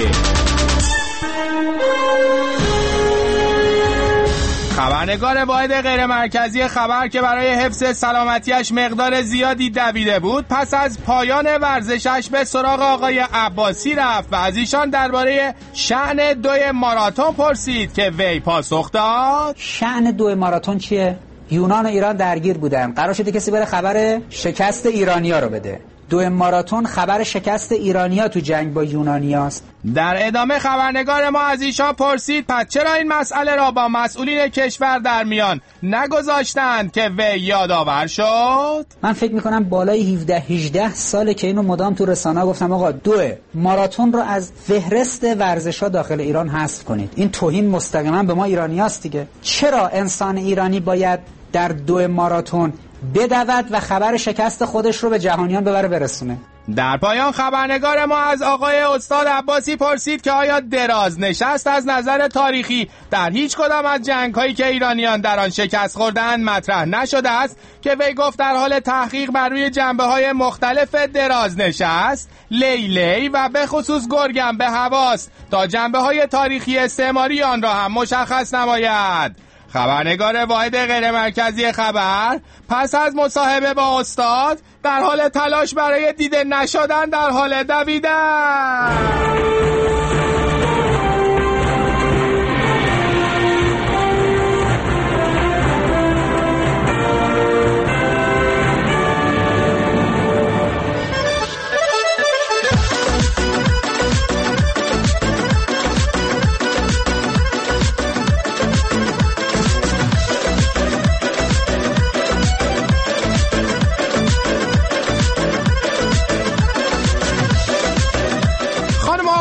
خبرنگار واحد غیر مرکزی خبر که برای حفظ سلامتیش مقدار زیادی دویده بود پس از پایان ورزشش به سراغ آقای عباسی رفت و از ایشان درباره شأن 2 ماراتون پرسید که وی پاسخ داد. شأن 2 ماراتون چیه؟ یونان و ایران درگیر بودن، قرار شده کسی بره خبر شکست ایرانیا رو بده. 2 ماراتون خبر شکست ایرانیا تو جنگ با یونانیاست. در ادامه خبرنگار ما از ایشان پرسید پس چرا این مسئله را با مسئولین کشور در میان نگذاشتند که وی یادآور شد؟ من فکر میکنم بالای 17-18 ساله که اینو مدام تو رسانه‌ها گفتم آقا 2 ماراتون رو از فهرست ورزش‌ها داخل ایران حذف کنید. این توهین مستقیما به ما ایرانیاست دیگه. چرا انسان ایرانی باید در 2 ماراتون بدود و خبر شکست خودش رو به جهانیان ببره برسونه؟ در پایان خبرنگار ما از آقای استاد عباسی پرسید که آیا دراز نشست از نظر تاریخی در هیچ کدام از جنگ‌هایی که ایرانیان در آن شکست خوردند مطرح نشده است که وی گفت در حال تحقیق بر روی جنبه‌های مختلف دراز نشست، لیلی و به خصوص گرگم به هواست تا جنبه‌های تاریخی استعماری آن را هم مشخص نماید. خبرنگار واحد غیر مرکزی خبر پس از مصاحبه با استاد در حال تلاش برای دیده نشدن در حال دویدن.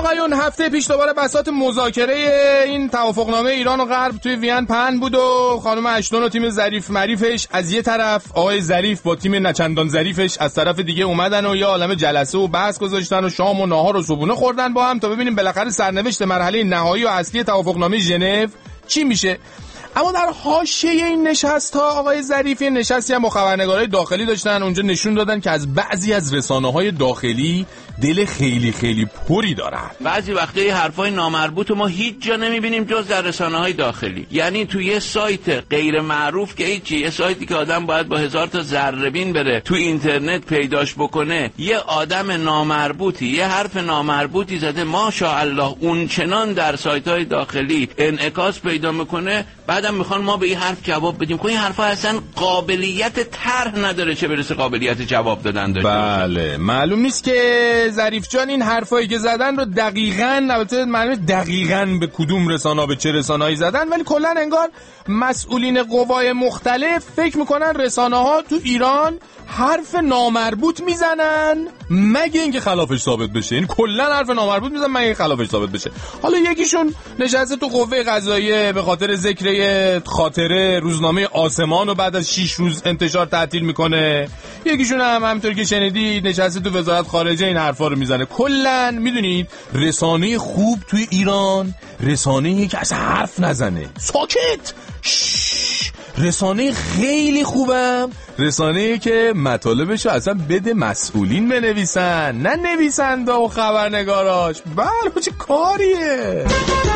آقایون، هفته پیش دوباره بساط مذاکره این توافقنامه ایران و غرب توی وین پهن بود و خانم اشتون و تیم ظریف مریفش از یه طرف، آقای ظریف با تیم نچندان ظریفش از طرف دیگه اومدن و یه عالمه جلسه و بحث گذاشتن و شام و ناهار و صبحونه خوردن با هم تا ببینیم بالاخره سرنوشت مرحله نهایی و اصلی توافقنامه ژنو چی میشه. اما در حاشیه این نشست ها آقای ظریفی نشستی هم با خبرنگارای داخلی داشتن، اونجا نشون دادن که از بعضی از رسانه‌های داخلی دل خیلی خیلی پری دارن. بعضی وقتا یه حرفای نامربوط ما هیچ جا نمیبینیم جز در رسانه‌های داخلی. یعنی تو یه سایت غیر معروف که هیچی، یه سایتی که آدم باید با 1000 تا ذره‌بین بره تو اینترنت پیداش بکنه، یه آدم نامربوطی یه حرف نامربوطی زده، ماشاءالله اون چنان در سایت‌های داخلی انعکاس پیدا میکنه، بعدم میخوان ما به این حرف جواب بدیم. این حرفا اصلا قابلیت طرح نداره، چه برسه قابلیت جواب دادن داشته. بله، معلوم نیست که ظریف جان این حرفایی که زدن رو دقیقاً، البته معلومه دقیقاً به کدوم رسانه‌ها به چه رسانه‌ای زدن، ولی کلاً انگار مسئولین قوای مختلف فکر میکنن رسانه‌ها تو ایران حرف نامربوط میزنن مگه اینکه خلافش ثابت بشه. این کلا حرف نامربوط میزنن مگه اینکه خلافش ثابت بشه. حالا یکیشون نشسته تو قوه قضاییه به خاطر ذکر خاطره روزنامه آسمان رو بعد از 6 روز انتشار تعطیل میکنه، یکیشون هم همونطور که شنیدی نشسته تو وزارت خارجه این حرفا رو میزنه. کلا میدونید رسانه خوب توی ایران رسانه‌ای که اصلا حرف نزنه، ساکت. رسانه خیلی خوبم رسانه‌ای که مطالبشو اصلا بده مسئولین بنویسن، نه نویسنده و خبرنگاراش. بله چه کاریه.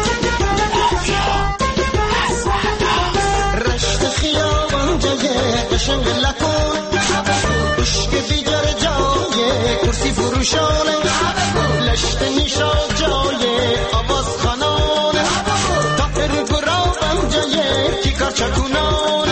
رشت خیابان جایه قشنگ لکن عشق دیگر جایه کرسی فروشانه لشت نیشا جایه آواز خانانه تاپر گرابم جایه کی کار چکونانه.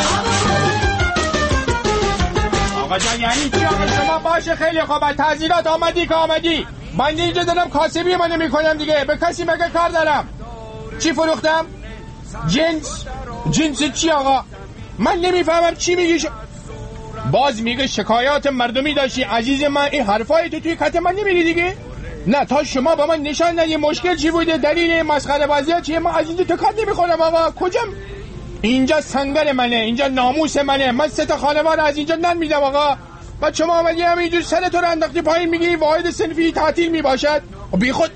آقا جان یعنی چی آقا؟ شما باشه خیلی خوبه، تعزیرات آمدی که آمدی، من اینجا دارم کاسبی منو میکنم دیگه، به کسی مگه کار دارم؟ چی فروختم؟ جنس چی آقا؟ من نمیفهمم چی میگی. باز میگه شکایات مردمی داشتی. عزیز من این حرفای تو توی کت من نمیری دیگه. نه تا شما با من نشان ندی مشکل چی بوده، دلیل مسخره بازی چیه، من از اینجا تکات نمیخورم آقا. کجا؟ اینجا سنگر منه، اینجا ناموس منه، من 3 تا خانوار از اینجا نن میدم آقا. بعد شما آمدی همینجور سرتو رو انداختی پایین میگی واحد صنفی تعطیل میباشد. بی خود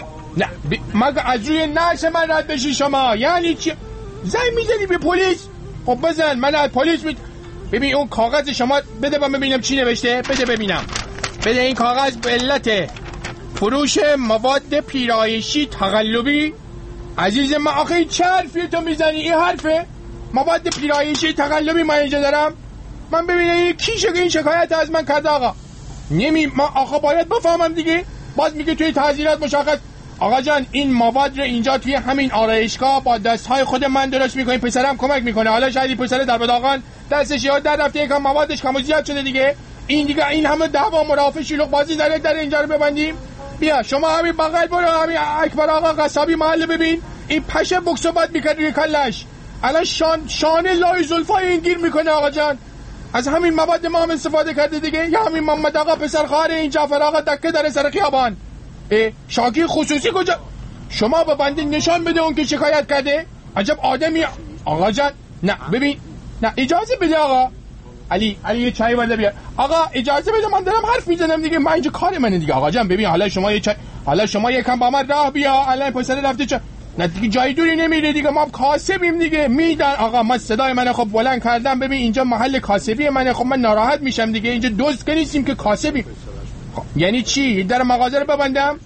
مگه از روی نعش من رد بشی شما؟ یعنی چی؟ زنگ میزنی به پلیس؟ خب بزن، من از پلیس ببین اون کاغذ شما بده من ببینم چی نوشته. بده ببینم. بده این کاغذ به علت فروش مواد پیرایشی تقلبی. عزیز من آخه این چه حرفی تو میزنی؟ این حرفه؟ مواد پیرایشی تقلبی من اینجا دارم. من ببینم این کیشه که این شکایت از من کرده آقا. من آقا باید بفهمم دیگه. باز میگه توی تعزیرات مشخص. آقا جان این مواد رو اینجا توی همین آرایشگاه با دستهای خود من درست میکنیم، پسرم کمک میکنه. حالا شاید پسر در بداغان دستش یاد در رفته یکم موادش کم و زیاد شده دیگه. این دیگه این همه دعوا مرافع شلوغ بازی در اینجا رو ببندیم. بیا شما همین بغل برو همین اکبر آقا قصابی محل ببین، این پشه بکسو باد میکنه روی کلش. الان شانه لای زلفای این گیر میکنه آقا جان. از همین مواد ما هم استفاده کرده دیگه. یا همین محمد آقا پسر خواهر این جعفر آقا دکه در سر خیابان. شاکی خصوصی کجا؟ شما به بنده نشان بده اون که شکایت کرده. عجب آدمی آقا جان. نه ببین، نه اجازه بده آقا. علی یه چای بده بیار. آقا اجازه بده، من دارم حرف میزنم دیگه، من اینجا کار منه دیگه. آقا جان ببین حالا شما یه چای، حالا شما یکم با من راه بیا. الان پسر رفته چه؟ نه دیگه جای دوری نمیره دیگه، ما کاسبیم دیگه. میدن آقا من صدای منو خب بلند کردم، ببین اینجا محل کاسبی منه، خب من ناراحت میشم دیگه. اینجا دزد که نیستیم که کاسبیم. خب یعنی چی؟ در مغازه رو ببندم؟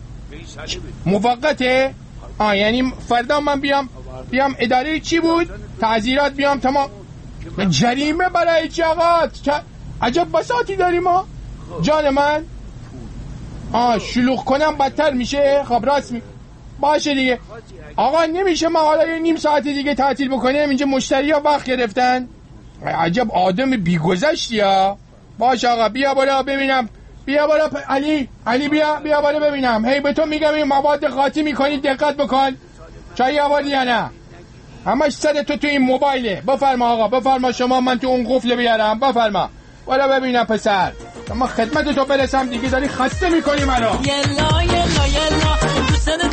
موقته؟ یعنی فردا من بیام اداره چی بود؟ تعزیرات بیام تمام. جریمه برای چی آقا؟ عجب بساطی داریم ما جان من. شلوغ کنم بدتر میشه. خب راست باشه دیگه آقا. نمیشه ما حالا یه نیم ساعت دیگه تعطیل بکنیم؟ اینجا مشتری ها وقت گرفتن. عجب آدم بیگذشتی ها. باشه آقا بیا بالا ببینم. بیا بالا علی بیا بالا ببینم. هی به تو میگم این مواد قاطی میکنی دقت بکن. چای آوردی یا نه؟ همش سر تو این موبایله. بفرما آقا بفرما شما، من تو اون قفل بیارم. بفرما بالا ببینم پسر. ما خدمت تو برسم دیگه، داری خسته میکنی منو. یلا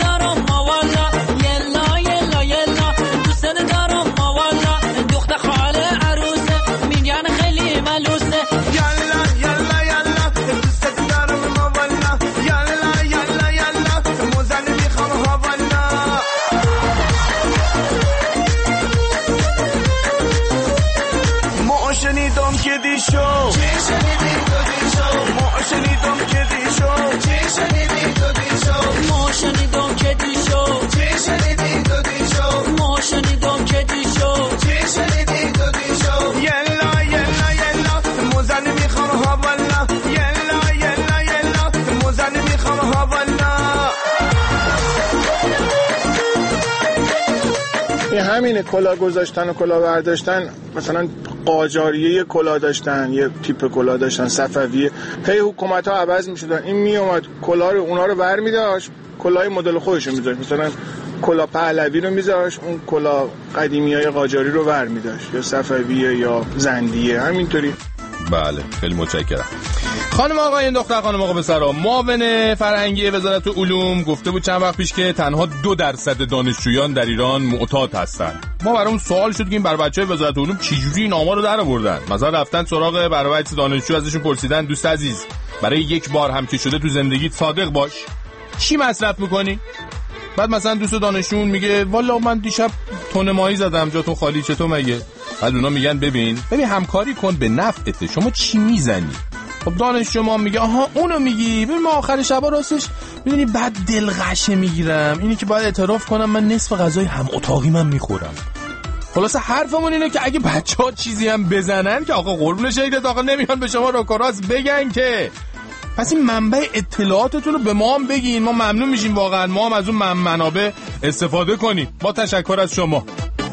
همینه، کلاه گذاشتن و کلاه برداشتن. مثلا قاجاریه کلاه داشتن، یه تیپ کلاه داشتن صفویه، هی حکومت ها عوض میشدن، این میومد کلاه رو اونا رو برمی‌داشت، کلاه مدل خودش رو میذاشت، مثلا کلاه پهلوی رو میذاشت، اون کلاه قدیمیای قاجاری رو برمی‌داشت، یا صفویه یا زندیه، همینطوری. بله خیلی متشکرم. خانم آقایان، دختر خانم آقا پسرا، معاون فرهنگی وزارت علوم گفته بود چند وقت پیش که تنها 2% دانشجویان در ایران معتاد هستن. ما برامون سوال شد که این بر بچه‌های وزارت علوم چجوری این آمار رو در آوردن. مثلا رفتن سراغ برابچه دانشجو، ازشون پرسیدن دوست عزیز برای یک بار هم که شده تو زندگیت صادق باش، چی مصرف می‌کنی؟ بعد مثلا دوست دانشجویون میگه والا من دیشب تن ماهی زدم، جاتون خالی، چطور مگه؟ بعد اونا میگن ببین همکاری کن به نفعته، شما چی میزنی؟ خب دانشجو ما میگه آها اونو میگی، ببین ما آخر شبا راستش میدونی بعد دلغشه میگیرم، اینی که باید اعتراف کنم من نصف غذای هم اتاقی من میخورم. خلاصه حرفمون اینه که اگه بچه‌ها چیزی هم بزنن که آقا قربون شهیدت، آقا نمیان به شما راکراس بگن که. پس این منبع اطلاعاتتون رو به ما هم بگین، ما ممنون میشیم واقعا، ما هم از اون منابع استفاده کنیم. با تشکر از شما.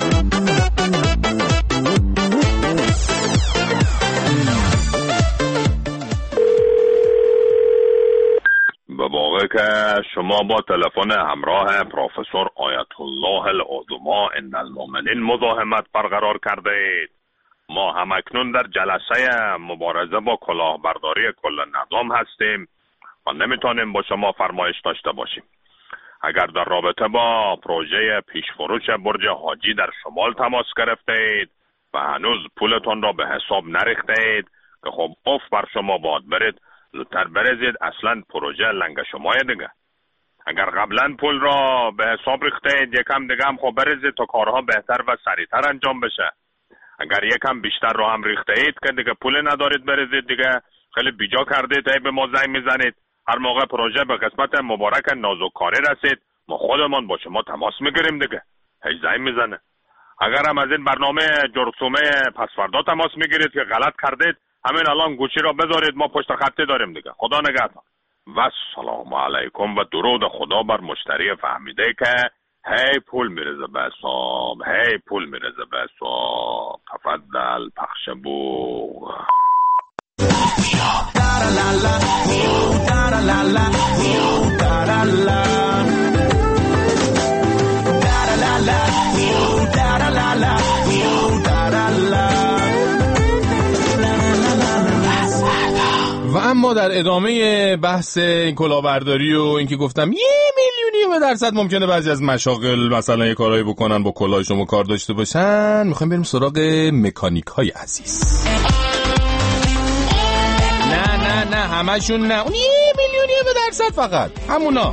به واقع که شما با تلفن همراه پروفسور آیت الله العظما ان المؤمنین مزاحمت برقرار کردید. ما همکنون در جلسه مبارزه با کلاهبرداری کل نظام هستیم و نمیتونیم با شما فرمایش داشته باشیم. اگر در رابطه با پروژه پیشفروش برج حاجی در شمال تماس گرفتید و هنوز پولتون را به حساب نریختید که خب اوف بر شما باد، برید زودتر برزید، اصلا پروژه لنگ شمای دیگه. اگر قبلا پول را به حساب ریختید یکم دیگه هم خب برزید تا کارها بهتر و سریعتر انجام بشه. اگر یکم بیشتر رو هم ریخته اید که دیگه پول ندارید برزید دیگه، خیلی بیجا کردید، هی به ما زنگ میزنید. هر موقع پروژه به قسمت مبارک نازوکاری رسید ما خودمون با شما تماس میگیریم دیگه، هی زنگ میزنه. اگر هم از این برنامه جرثومه پسوردا تماس میگیرید که غلط کردید، همین الان گوشی را بذارید، ما پشت خطی داریم دیگه. خدا نگهدار و سلام علیکم و درود خدا بر مشتری فهمیده که هی پول میرزه به حساب، هی پول میرزه به حساب. تفضل پخش بو. و اما در ادامه بحث کلاهبرداری و اینکه گفتم 1,000,000% ممکنه بعضی از مشاغل مثلا یه کارایی بکنن با کلاه شما کار داشته باشن، میخوایم بریم سراغ مکانیک های عزیز. نه همشون نه، اون 1,000,000% فقط همونا.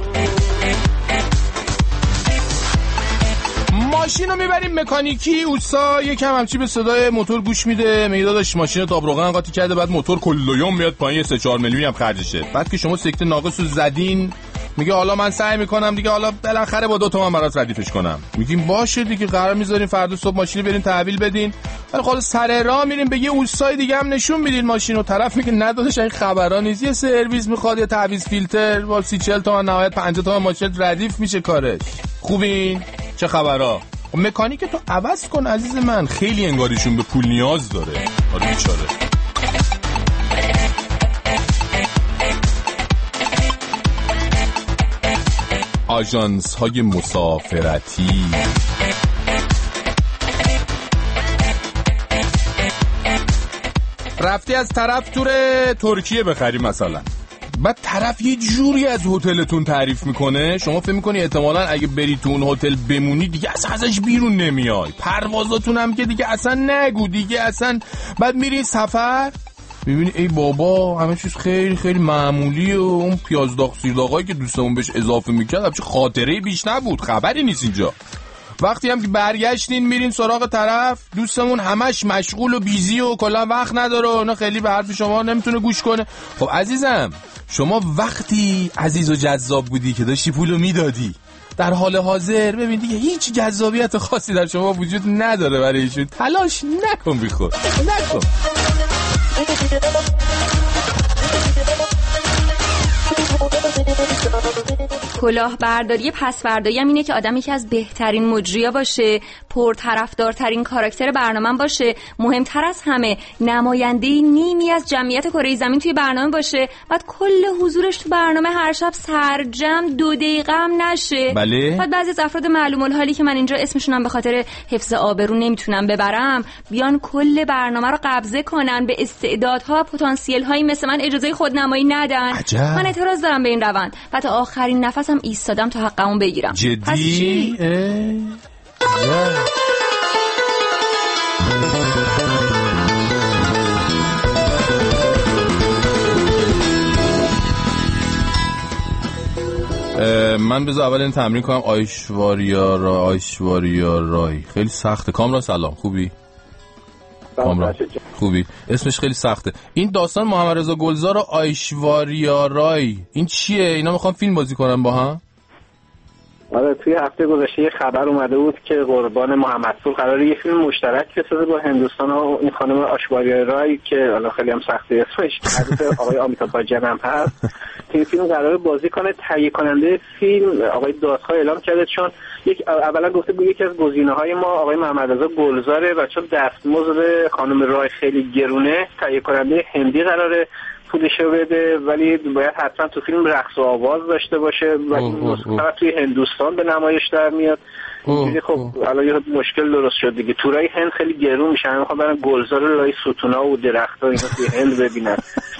ماشین رو میبریم مکانیکی، اوستا یکم همچی به صدای موتور گوش میده، میگه داداش ماشین تاب روغن قاطی کرده، بعد موتور کلیوم میاد پایین 3-4 میلیونی هم خرجشه. بعد که شما سکته ناقص رو زدین میگه حالا من سعی میکنم دیگه، حالا بالاخره با 2 تومن برات ردیفش کنم. میگیم باشه دیگه، قرار میذارین فردا صبح ماشین برین تحویل بدین، ولی خلاص سر راه میریم به یه اوستای دیگه هم نشون میدین ماشینو، طرف میگه نداداش این خبرا نیست، یه سرویس میخواد، یه تعویض فیلتر با 30-40 تومن، نهایت 50 تومن ماشین ردیف میشه کارش. خوبین؟ چه خبرا؟ مکانیک تو عوض کن عزیز من، خیلی انگاریشون به پول نیاز داره. آره بیچاره. آژانس های مسافرتی، رفتی از طرف تور ترکیه بخری مثلا، بعد طرف یه جوری از هتلتون تعریف میکنه، شما فکر میکنی احتمالاً اگه بری تو اون هتل بمونی دیگه اصلا ازش بیرون نمیای، پروازاتون هم که دیگه اصلا نگو دیگه اصلا. بعد میری سفر میبینی ای بابا همه چیز خیلی خیلی معمولیه، و اون پیازداغ سیرداغایی که دوستمون بهش اضافه میکرد همچه خاطره‌ای بیش نبود، خبری نیست اینجا. وقتی هم که برگشتین میرین سراغ طرف، دوستمون همش مشغول و بیزی و کلا وقت نداره و اونا خیلی به حرف شما نمیتونه گوش کنه. خب عزیزم شما وقتی عزیز و جذاب بودی که داشتی پولو میدادی، در حال حاضر ببین دیگه هیچ جذابیت خاصی در شما وجود نداره برای ایشون، تلاش نکن بیخود نکن. کلاهبرداری پس‌فردایی هم اینه که آدمی که از بهترین مجری‌ها باشه، پرطرفدارترین کاراکتر برنامه باشه، مهمتر از همه نماینده نیمی از جمعیت کره زمین توی برنامه باشه، بعد کل حضورش تو برنامه هر شب سرجم 2 دقیقه هم نشه. بله. بعد بعضی از افراد معلوم الحالی که من اینجا اسمشونم به خاطر حفظ آبرو نمیتونم ببرم، بیان کل برنامه رو قبضه کنن، به استعدادها و پتانسیل هایی مثل من اجازه خودنمایی ندن. عجب. من اعتراض دارم به این روند و تا آخرین نفسم ایستادم تا حقمو بگیرم. جدی؟ من بذار اول این تمرین کنم. آیشواریا رای خیلی سخته. کامران سلام، خوبی؟ کامران خوبی؟ اسمش خیلی سخته. این داستان محمد رضا گلزار و آیشواریا رای این چیه؟ اینا میخوان فیلم بازی کنن با هم؟ آره، توی هفته گذشته یه خبر اومده بود که قربان محمدپور قراره یه فیلم مشترک بسازه با هندوستان و این خانم آیشواریا رای که الان خیلی هم سخته اسمش، حدیث آقای امیتاب بچن هم هست. این فیلم قراره بازی کنه. تهیه کننده فیلم آقای دادخواه اعلام کرده، چون اولا گفته بود یکی از گزینه‌های ما آقای محمد رضا گلزاره و چون دستمزد خانم رای خیلی گرونه، تهیه کننده هندی قراره پولشو بده، ولی باید حتما تو فیلم رقص و آواز داشته باشه و فقط توی هندوستان به نمایش در میاد. اینجوری خب الان یه مشکل درست شد دیگه. تورای هند خیلی گرون میشن، میخوام برن گلزار لای ستونا و درخت‌ها اینا توی هند ببینن.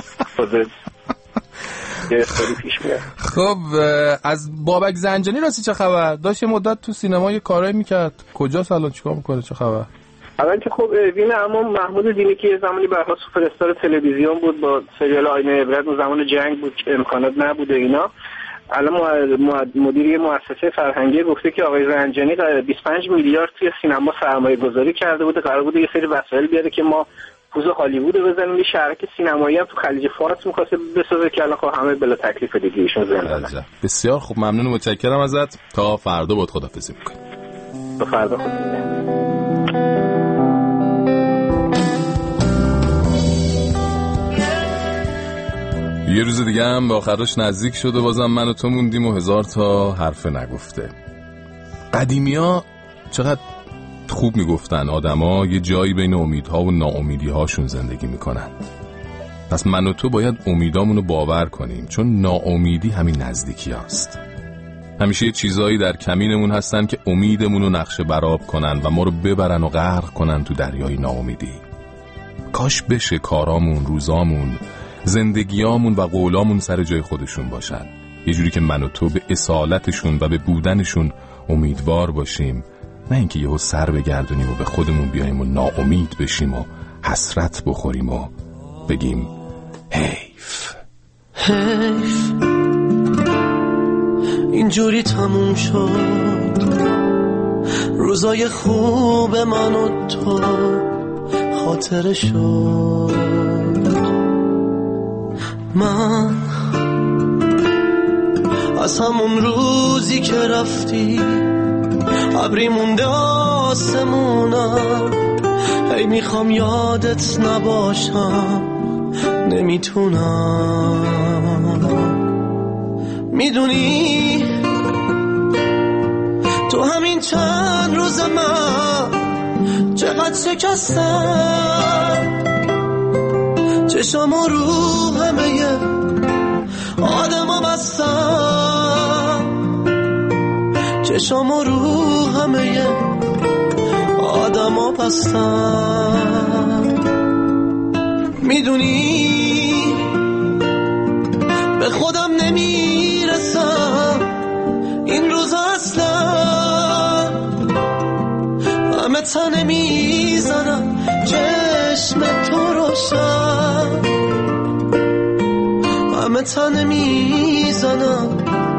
خب از بابک زنجانی راستی چه خبر؟ داشت یه مدت تو سینما یه کارایی میکرد، کجاست الان، چیکار میکنه، چه خبر؟ الان که خب وین اما محمود دینی که یه زمانی برها سوپر استار تلویزیون بود با سریال آینه عبرت، اون زمان جنگ بود، امکانات نبوده اینا. الان مدیری مؤسسه فرهنگی گفته که آقای زنجانی 25 میلیارد توی سینما سرمایه گذاری کرده بوده، قرار بوده یه سری وسایل بیاره که ما پوز هالیوود بزنیم. یه شرکت سینمایی هم تو خلیج فارس می‌خواسته بسازه که الان خب همه بلا تکلیف دیگه ایشون زندانن. بسیار خوب، ممنون و متشکرم ازت. تا فردا بود خداحافظی می‌کنم. تا فردا خداحافظی. یه روز دیگه هم به آخرش نزدیک شد و بازم من و تو موندیم و 1000 تا حرف نگفته. قدیمی‌ها چقدر خوب میگفتن آدما یه جایی بین امیدها و ناامیدی‌هاشون زندگی میکنن. پس من و تو باید امیدامونو باور کنیم، چون ناامیدی همین نزدیکی هست. همیشه یه چیزایی در کمینمون هستن که امیدمونو نقشه برآب کنن و ما رو ببرن و غرق کنن تو دریای ناامیدی. کاش بشه کارامون، روزامون، زندگیامون و قولامون سر جای خودشون باشن، یه جوری که من و تو به اصالتشون و به بودنشون امیدوار باشیم، نه اینکه یهو سر بگردونیم و به خودمون بیایم و ناامید بشیم و حسرت بخوریم و بگیم حیف اینجوری تموم شد روزای خوب من و تو، خاطر شد من از همون روزی که رفتی ابری مونده آسمونم، هی میخوام یادت نباشم نمیتونم. میدونی تو همین چند روز من چقدر شکستم، چشم و رو همه آدم ها بستم، چشم و رو همه آدم ها بستم. میدونی به خودم نمیرسم این روز اصلا، همه تنه میزنم چشم تو روشن، همه تنه میزنم